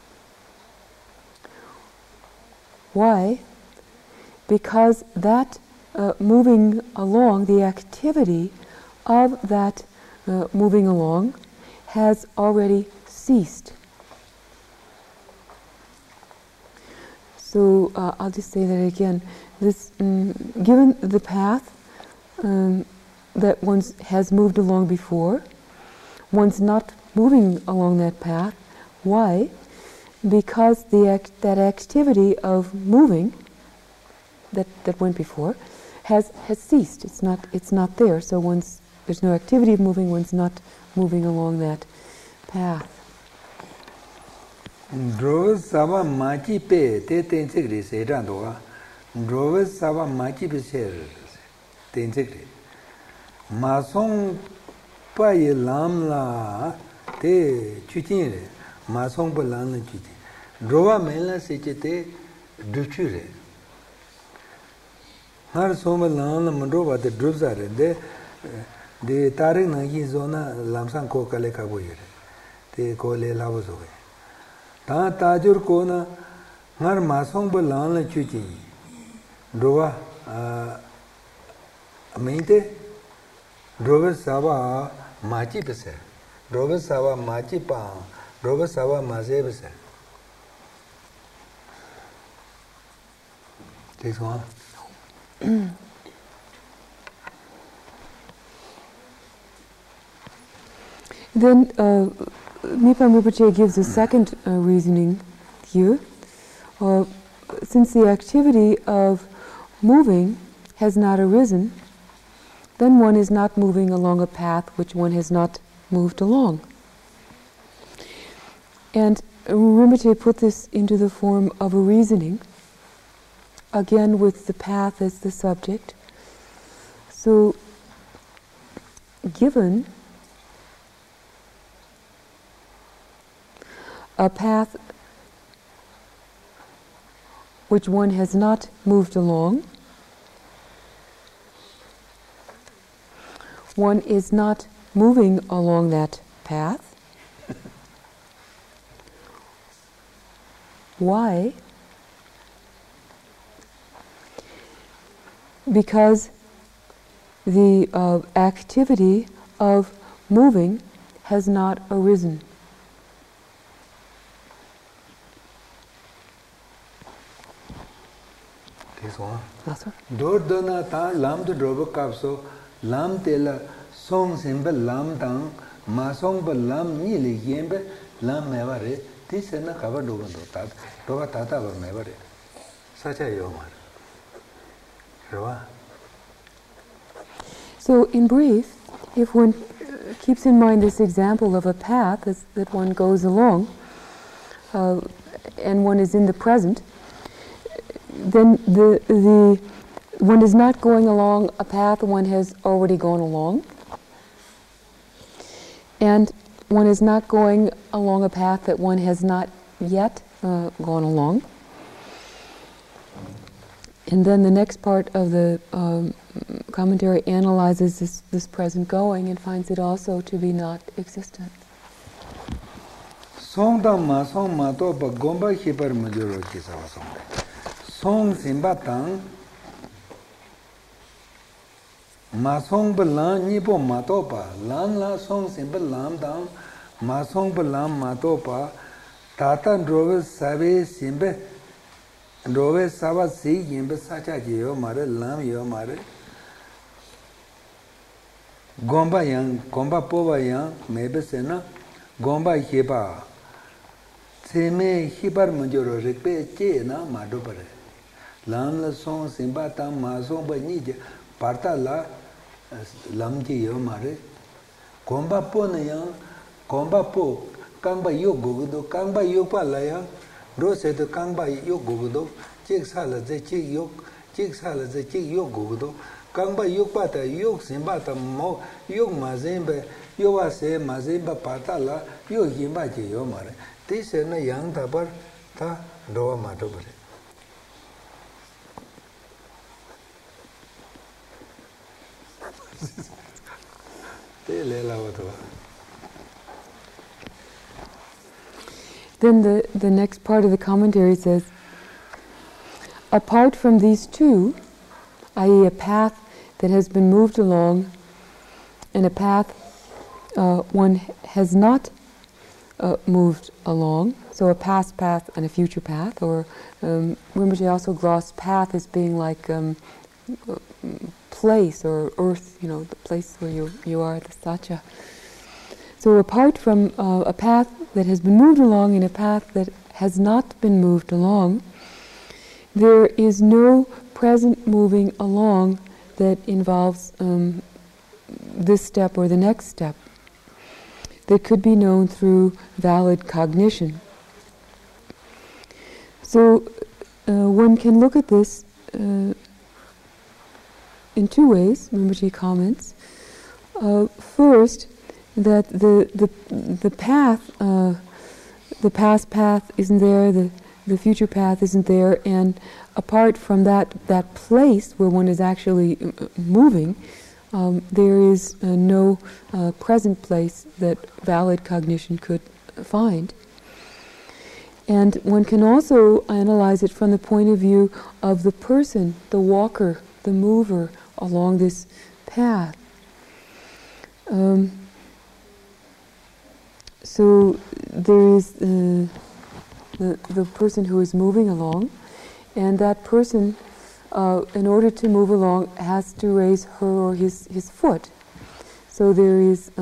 Why? Because that moving along, the activity of that moving along has already ceased. So I'll just say that again. This, given the path that one has moved along before, one's not moving along that path. Why? Because that activity of moving that went before has ceased. It's not there. So there's no activity of moving. One's not moving along that path. Drove Sava Machi Pe, Tensigri, say Randoa. Drove Sava Machi Pe, Tensigri. Masong Pai Lam La, Te Chutin, Masong Balan Chutin. Drova Mela Sechete, Duchure. Har Soma Lan, Mandrova, the Druzar, the Taring Nagi Zona, Lamsan Kokale Kaboyer, the Kole Lavazoe. Ta Tajur Kona, Har Masong Balan Chutin. Drova Amente, Drova Sava Machi Pese, Drova Sava Machi Pa, Drova Sava Maze Pese. Takes one. Then Mipham Rinpoche gives a second reasoning here. Since the activity of moving has not arisen, then one is not moving along a path which one has not moved along. And Rinpoche put this into the form of a reasoning, again with the path as the subject. So, given a path which one has not moved along, one is not moving along that path. Why? Because the activity of moving has not arisen. This one. That's right. Dordona ta lam to drobo kapso, lam tela song simba lam tang, ma song ba lam nili yembe, lam mevare, this is na cover do tat, doga tata ba mevare. Such a yomar. So, in brief, if one keeps in mind this example of a path that one goes along, and one is in the present, then the one is not going along a path one has already gone along, and one is not going along a path that one has not yet gone along. And then the next part of the commentary analyzes this present going and finds it also to be not existent. Song da ma song ma to ba gomba hipar majoro kisa wa song. Song simba tang ma song ba lan ni po ma to pa lan la song simba lam tang ma song ba lam ma to pa tata drove sabe simba drove saba si yembe sacha yo mare lam yo mare gomba yang gomba pova yang maybe sena gomba hiba seme hibar manjoro rekpe che na mado pare lam la son simba tam ma son ba ni je parta la lam ji yo mare gomba po na yang gomba po kang ba yo go do kang ba yo pa la yang ro se to kang ba yo go do chik sa la je chik yo chik sa la je chik yo go do kang ba yo pa ta yo simba tam mo yo ma zembe yo wa se ma zemba parta la yo himba je yo mare ti se na yang ta par ta do ma do pare Then the next part of the commentary says, apart from these two, i.e. a path that has been moved along and a path one has not moved along, so a past path and a future path, or Rinpoche also glossed path as being like place or earth, the place where you are, the satcha. So apart from a path that has been moved along and a path that has not been moved along, there is no present moving along that involves this step or the next step that could be known through valid cognition. So one can look at this in two ways, Rinpoche comments. First, that the path, the past path isn't there, the future path isn't there, and apart from that place where one is actually moving, there is no present place that valid cognition could find. And one can also analyze it from the point of view of the person, the walker, the mover along this path. So there is the person who is moving along, and that person, in order to move along, has to raise her or his foot. So there is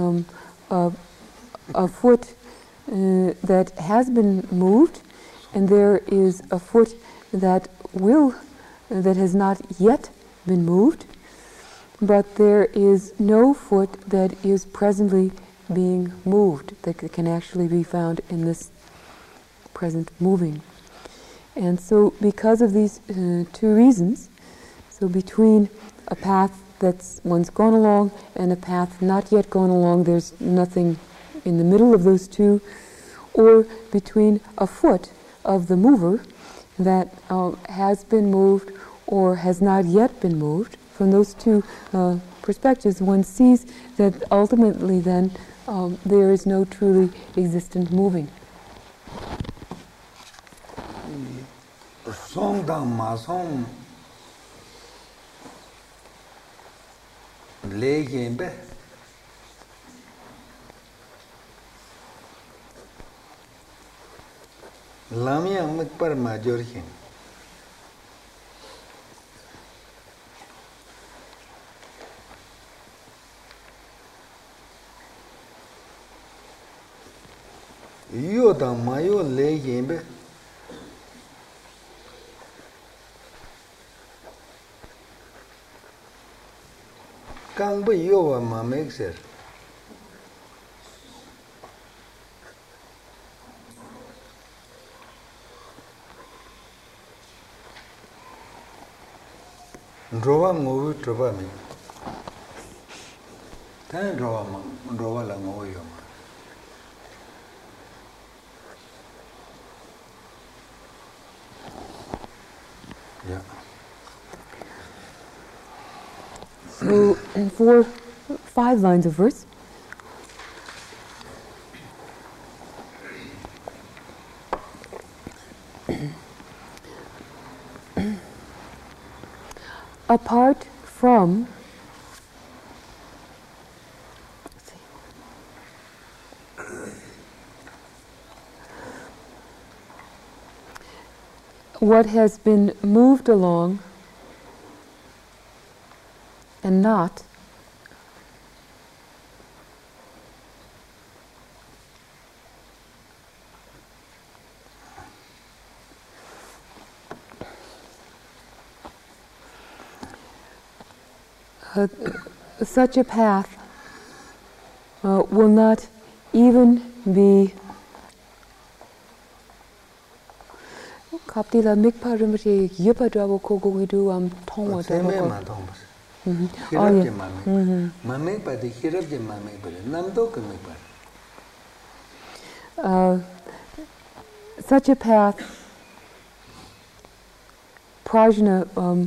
a foot that has been moved, and there is a foot that has not yet been moved, but there is no foot that is presently being moved, that can actually be found in this present moving. And so because of these two reasons, so between a path that's one's gone along and a path not yet gone along, there's nothing in the middle of those two, or between a foot of the mover that has been moved or has not yet been moved, from those two perspectives, one sees that ultimately then there is no truly existent moving. Song dang ma song le yin be lam yang mek par ma jor hin yo dang ma yo le yin be kang bu yo wa ma mek ser rowa ngo troba mi tan rowa la ngo yo ma yeah. So, in 5 lines of verse, apart from what has been moved along and not Such a path will not even be kaptila mikparimri yipadabo kogogidu tongwa dabo. Such a path, prajna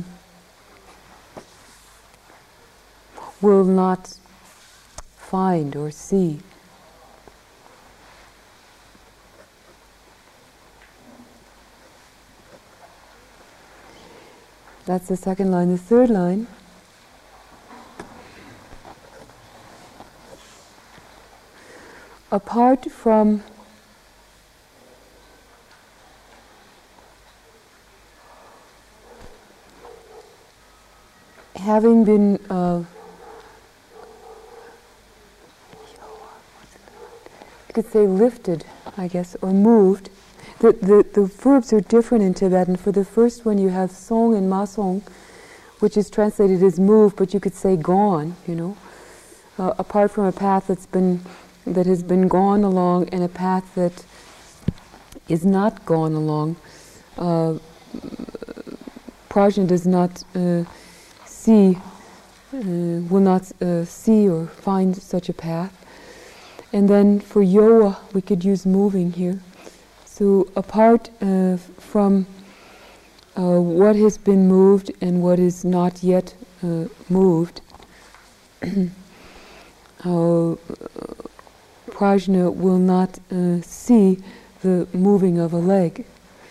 will not find or see. That's the second line. The third line, apart from having been you could say lifted, I guess, or moved. The verbs are different in Tibetan. For the first one you have song and masong, which is translated as move, but you could say gone, apart from a path that has been gone along and a path that is not gone along. Prajna does not will not see or find such a path. And then for yoga, we could use moving here. So apart from what has been moved and what is not yet moved, prajna will not see the moving of a leg.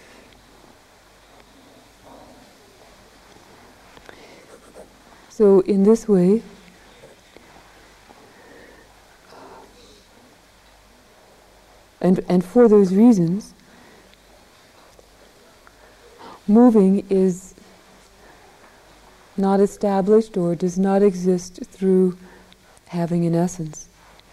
So in this way, and for those reasons, moving is not established or does not exist through having an essence.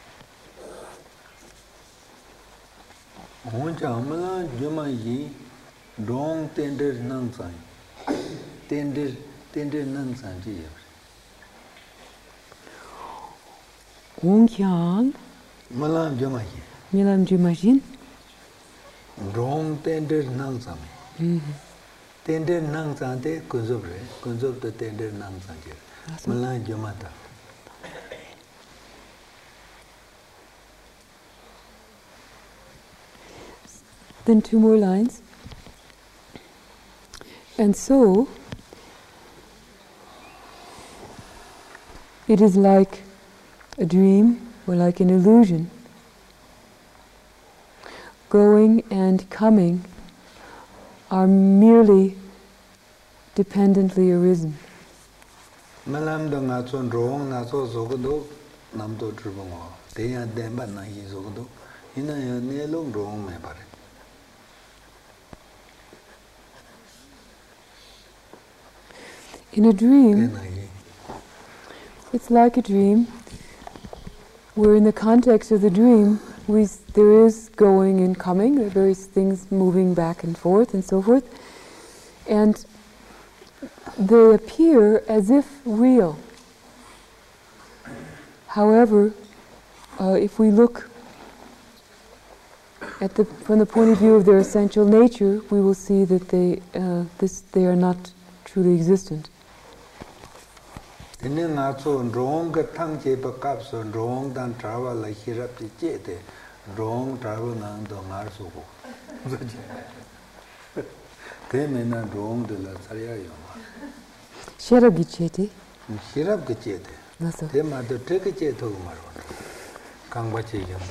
Milam Jumajin. Wrong tender nang sami. Tender nang sante kunzob the tender nang sanje. Malan Jumata. Then two more lines. And so, it is like a dream or like an illusion. Going and coming are merely dependently arisen. Malam do nga chon rong na so zogodo namdo tribongo. Teya demba na yi zogodo. Ina ya ne long rong me pare. In a dream, it's like a dream where in the context of the dream there is going and coming, there are various things moving back and forth and so forth, and they appear as if real. However, if we look at from the point of view of their essential nature, we will see that they are not truly existent. Wrong travel nang do ngar suko. Temena wrong de la saria yo. Sherab gichete. Sherab gichete. Naso. Tema do take che to maro. Kangba che yo.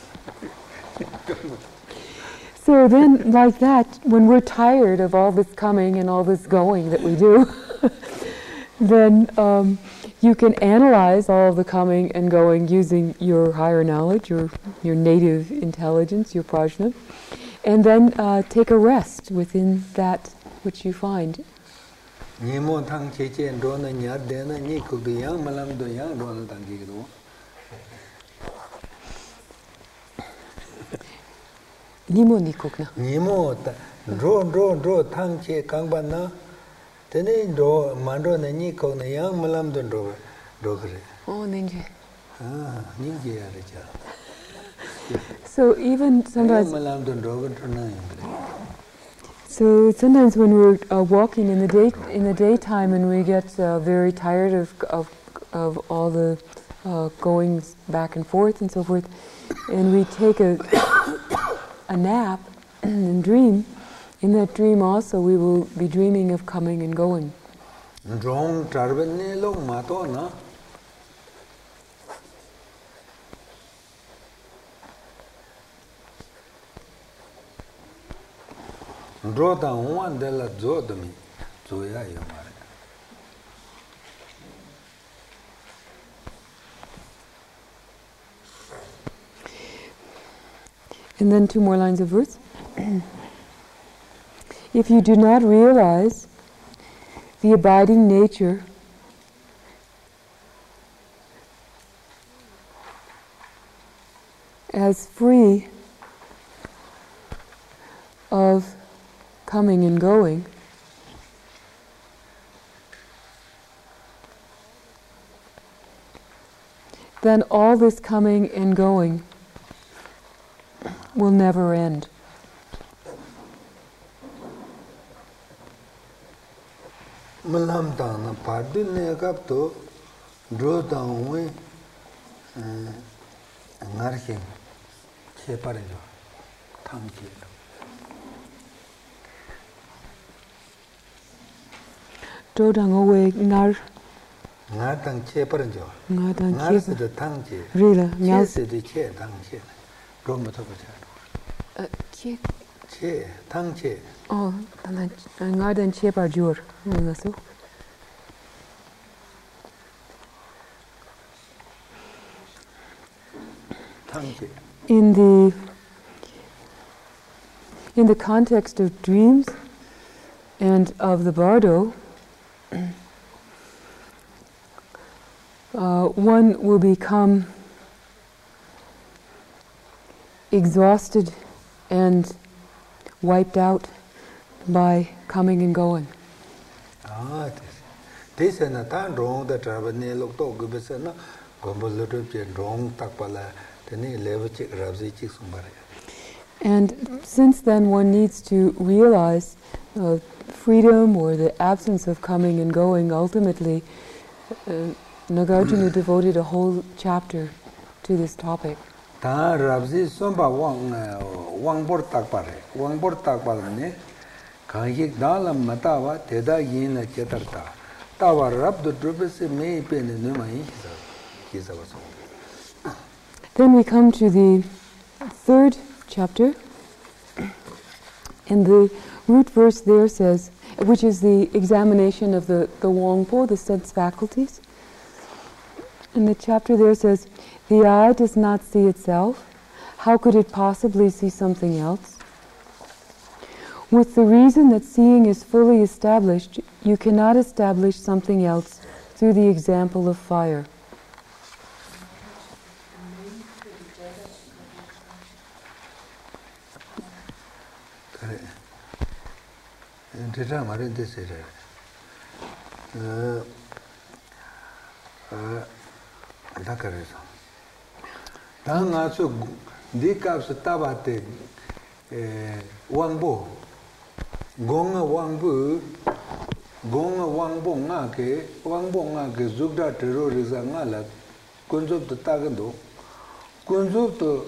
So then, like that, when we're tired of all this coming and all this going that we do, then you can analyze all of the coming and going using your higher knowledge, your native intelligence, your prajna, and then take a rest within that which you find. Nimo thang cheche ndona nyar dena ni kuk yang malam do yang ndona tang ki do. Nimo ni kuk na. Nimo ta ro thang che kangban na tene do mando na ni kuk na yang malam do ro. Oh, ninja. Ninja. So even sometimes. So sometimes when we're walking in the daytime and we get very tired of all the going back and forth and so forth, and we take a nap and dream. In that dream also we will be dreaming of coming and going. And then 2 more lines of verse. If you do not realize the abiding nature as free of coming and going, then all this coming and going will never end. Malam dana padu ne kap to dro down we ngarking che parejo thang che dro dang away ngar tang che parejo ngar se de thang che rila ngar se de che thang che ro ma to cha che thang che oh ngar dan che par jur so. In the context of dreams and of the bardo, one will become exhausted and wiped out by coming and going. This is a time wrong that I have near looked over Besana, Gombolotop, wrong Takpala, the level chick, Rabzi Chicksumbar. And since then one needs to realize freedom or the absence of coming and going, ultimately Nagarjuna devoted a whole chapter to this topic. Ta Rabzi Sumba Wang Bortakpare, Wang Bortakpalane, Kajik Dala Matawa, Teda Yin La Chetarta, Tawa Rab the Drupes may pen in Numa. Then we come to the 3rd chapter, and the root verse there says, which is the examination of the Wangpo, the sense faculties. And the chapter there says, the eye does not see itself. How could it possibly see something else? With the reason that seeing is fully established, you cannot establish something else through the example of fire. Wangbo Gonga Wangbo Ngake, Wangbo Ngake, Zugda terrorism ngala, Kunzup to Tagando, Kunzup to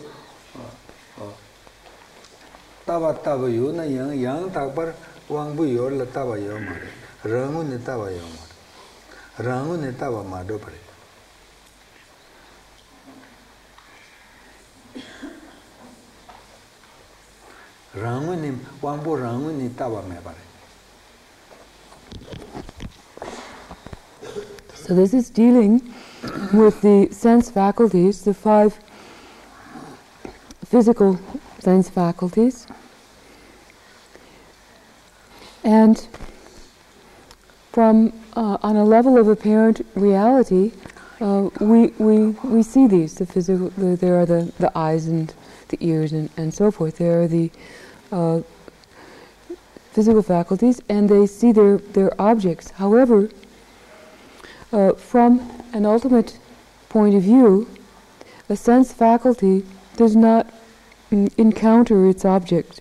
Tava Yuna, young Tabar, Wangbu Yor La Tava Yomar, Rangun Tava Yomar, Rangun Tava Madopre. Rangun Wangbo Rangun Tava Mebare. So this is dealing with the sense faculties, the 5 physical sense faculties. And from on a level of apparent reality, we see these, the physical, there are the eyes and the ears and so forth. There are the physical faculties, and they see their objects. However, from an ultimate point of view, a sense faculty does not encounter its object.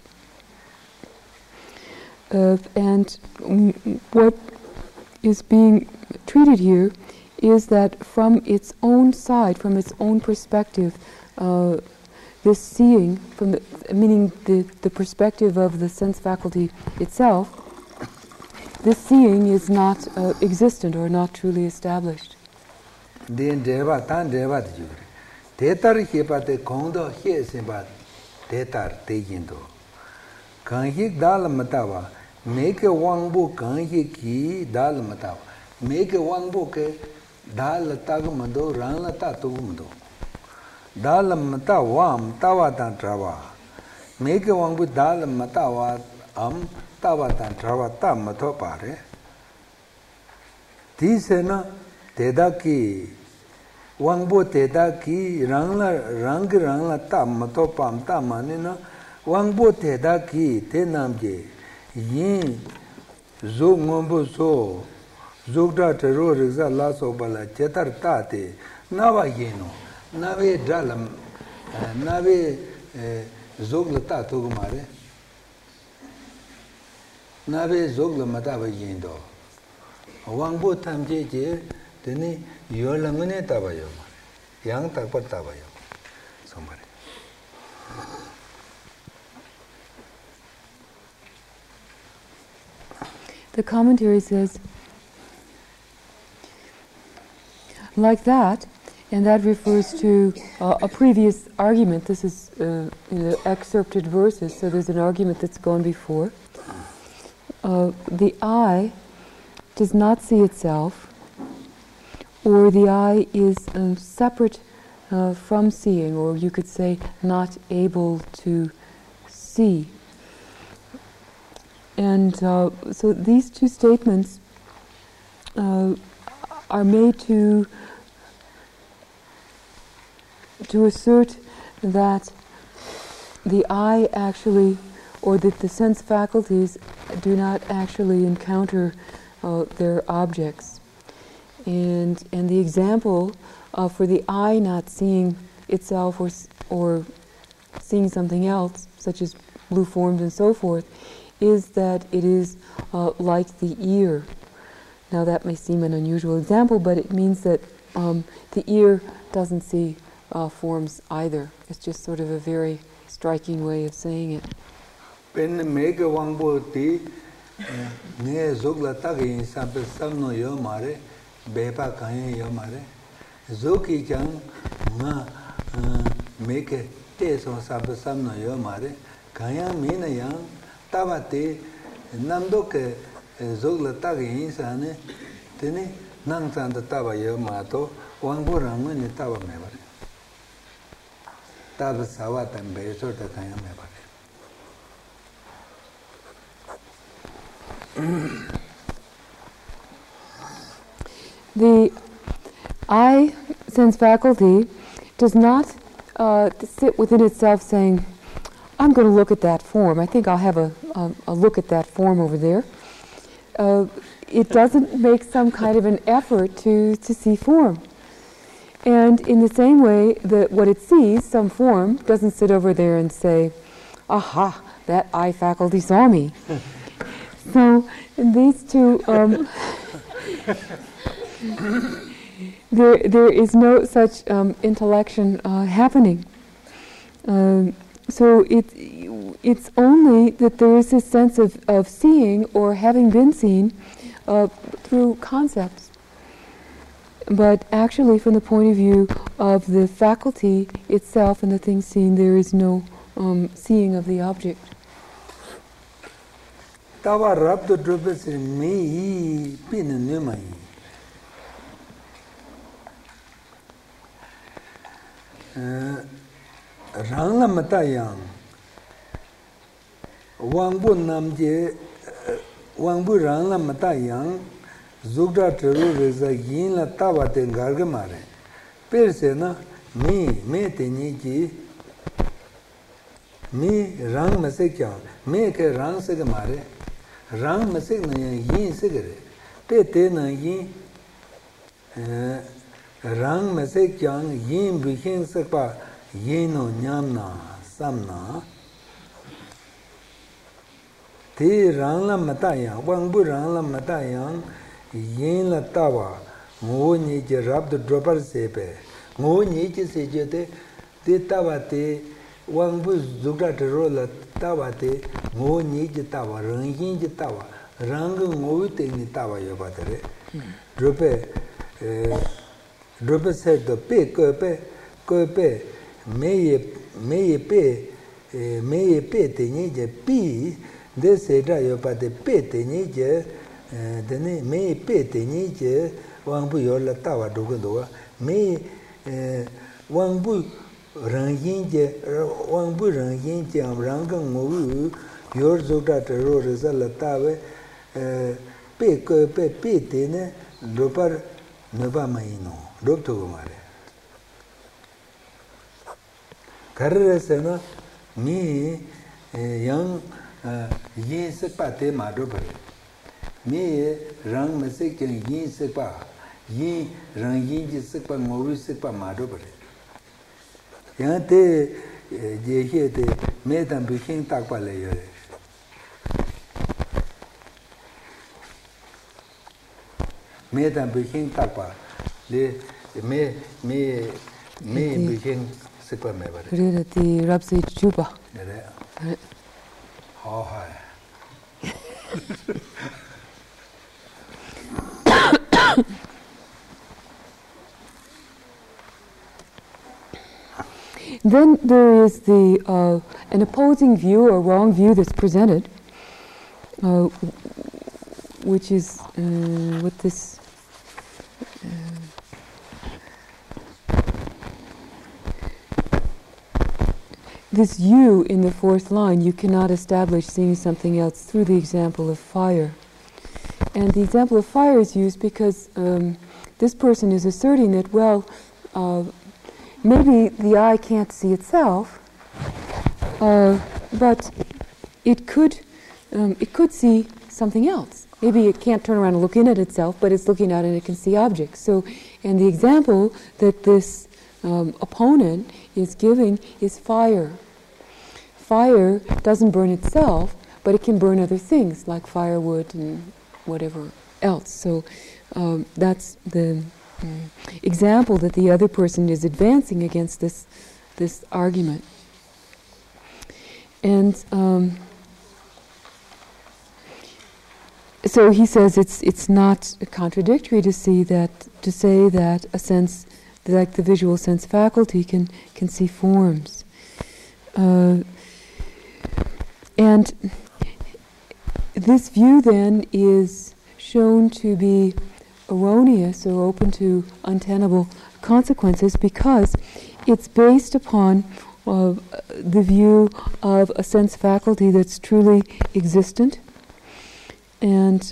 And what is being treated here is that from its own side, from its own perspective, this seeing, meaning the perspective of the sense faculty itself, this seeing is not existent or not truly established. Tetar hepate kondo he simba tetar tejindo. Kanhik dal matawa, make a wangbu kanhiki dal matawa, make a wangbu ke dal tagmado rana tatumudo. Dal matawam tawatan trava, make a wangbu dal matawa tawatan trava tamatopare. Tisena tedaki. Wangbo teda ki rangla tam to pam tamanina wangbo teda ki te namje yin zog ngombo so zogda tero riza la so bala chetar tate nava yeno nave dalam nave zogla ta to gumare nave zogla matava yendo wangbo tamje je teni yolamune tabayo yang takpat tabayo somebody. The commentary says, like that, and that refers to a previous argument. This is excerpted verses, so there's an argument that's gone before. The eye does not see itself, or the eye is separate from seeing, or you could say not able to see. And so these two statements are made to assert that the eye actually, or that the sense faculties do not actually encounter their objects. And the example for the eye not seeing itself or seeing something else, such as blue forms and so forth, is that it is like the ear. Now that may seem an unusual example, but it means that the ear doesn't see forms either. It's just sort of a very striking way of saying it. Bepa kanye yamare zoki jang na make te so sabasam no yamare kanya mina yang tabate namdo ke zogla tagi insane tene nang san da taba yamato wangbo rang ne taba mebare taba sawatan be so da kanya mebare. The eye sense faculty does not sit within itself saying, I'm going to look at that form. I think I'll have a look at that form over there. It doesn't make some kind of an effort to see form. And in the same way that what it sees, some form, doesn't sit over there and say, aha, that eye faculty saw me. So these two... there is no such intellection happening. So it's only that there is this sense of seeing or having been seen through concepts. But actually, from the point of view of the faculty itself and the thing seen, there is no seeing of the object. Tawa rabdo drupes me pin numai. Rangla matayang wangbu namje wangbu rangla matayang zugda teru reza yin la tawa te garga mare perse na me te ni ji me rang masek kya me ke rang se ke mare rang masek na yin se gare te na yin rang mese kyang yin bihin sakpa yin no nyamna samna te rang la mata yang wang bu rang la mata yang yin la tawa ngo ni je rab de dropper sepe ngo ni je se je te tawa te wang bu zugda de ro la tawa te ngo ni je tawa rang yin je tawa rang ngo te ni tawa yo ba de dropper se de pe me ye pe te ni je pi de se da yo pa de pe te ni je de ne me pe te ni je wang bu yo la ta wa do go do me wang bu rang yin je am rang ga ngo yo zo da te ro re sa la ta we pe te ne do par ne ba mai no do to go mare karre se na mi yang yin sekpa te ma do pare mi rang me se ke yin sekpa yin rang yin ji sekpa ngoru sekpa ma do pare yang te je he te me tam bi king tak pa le yo me tam bi king tak pa le me bi king sekpa me pare re ti rap se chupa re oh hi Then there is the an opposing view or wrong view that's presented, which is what this. This you in the fourth line, you cannot establish seeing something else through the example of fire. And the example of fire is used because this person is asserting that, well, maybe the eye can't see itself, but it could see something else. Maybe it can't turn around and look in at itself, but it's looking out and it can see objects. So, and the example that this opponent is giving is fire. Fire doesn't burn itself, but it can burn other things like firewood and whatever else. So that's the example that the other person is advancing against this argument. And so he says it's not contradictory to say that a sense, like the visual sense faculty, can see forms. And this view then is shown to be erroneous or open to untenable consequences because it's based upon the view of a sense faculty that's truly existent, and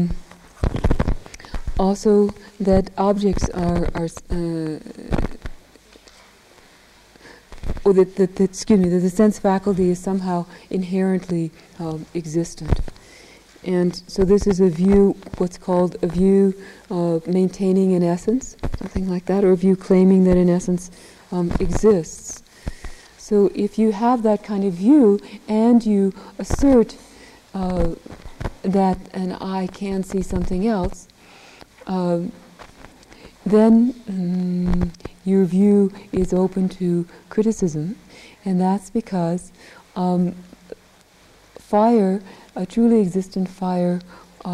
also that objects are or that the sense faculty is somehow inherently existent. And so this is a view, what's called a view maintaining an essence, something like that, or a view claiming that an essence exists. So if you have that kind of view and you assert that an eye can see something else, then your view is open to criticism, and that's because fire, a truly existent fire,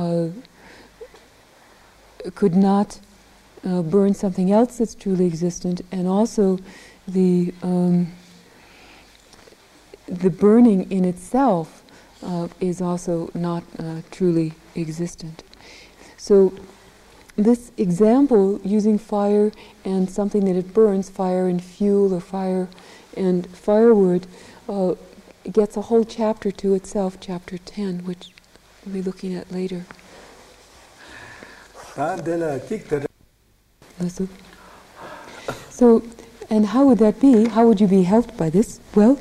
could not burn something else that's truly existent, and also the burning in itself is also not truly existent. So this example, using fire and something that it burns, fire and fuel or fire and firewood, gets a whole chapter to itself, chapter 10, which we'll be looking at later. So, and how would that be? How would you be helped by this? Well,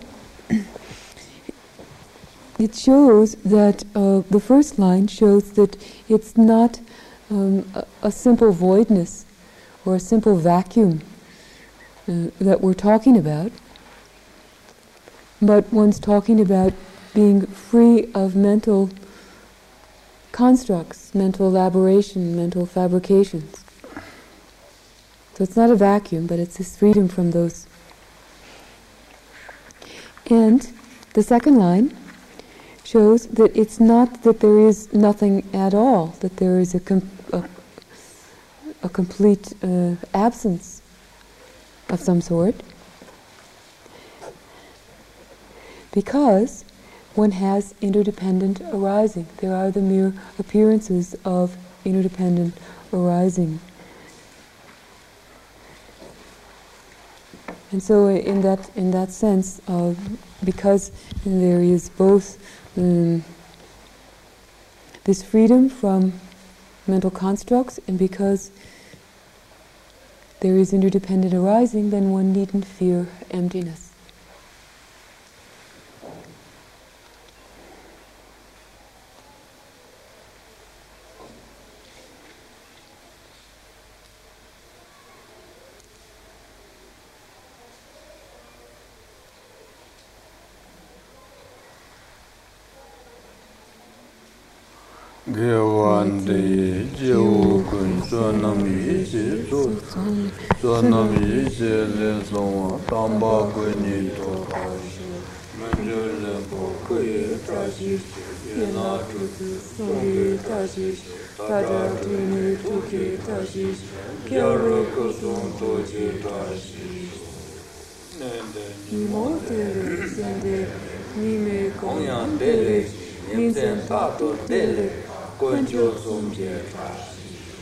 it shows that the first line shows that it's not a simple voidness or a simple vacuum that we're talking about, but one's talking about being free of mental constructs, mental elaboration, mental fabrications. So it's not a vacuum, but it's this freedom from those. And the second line shows that it's not that there is nothing at all, that there is a complete absence of some sort, because one has interdependent arising. There are the mere appearances of interdependent arising. And so in that sense, because there is both this freedom from mental constructs, and because there is interdependent arising, then one needn't fear emptiness. Gewande Jewukun Sonami Jisu Sonami Jele Zon Tamba Gweni Tokashi Manjole Bokuye Tashi Yena Tutu Songi Tashi Tada Tuni Tuki Tashi Kyaru Kusun Toji Tashi Nimote Sende Nime Konyan Dele Ninsen Tato Dele Kwencho Sumje Tashi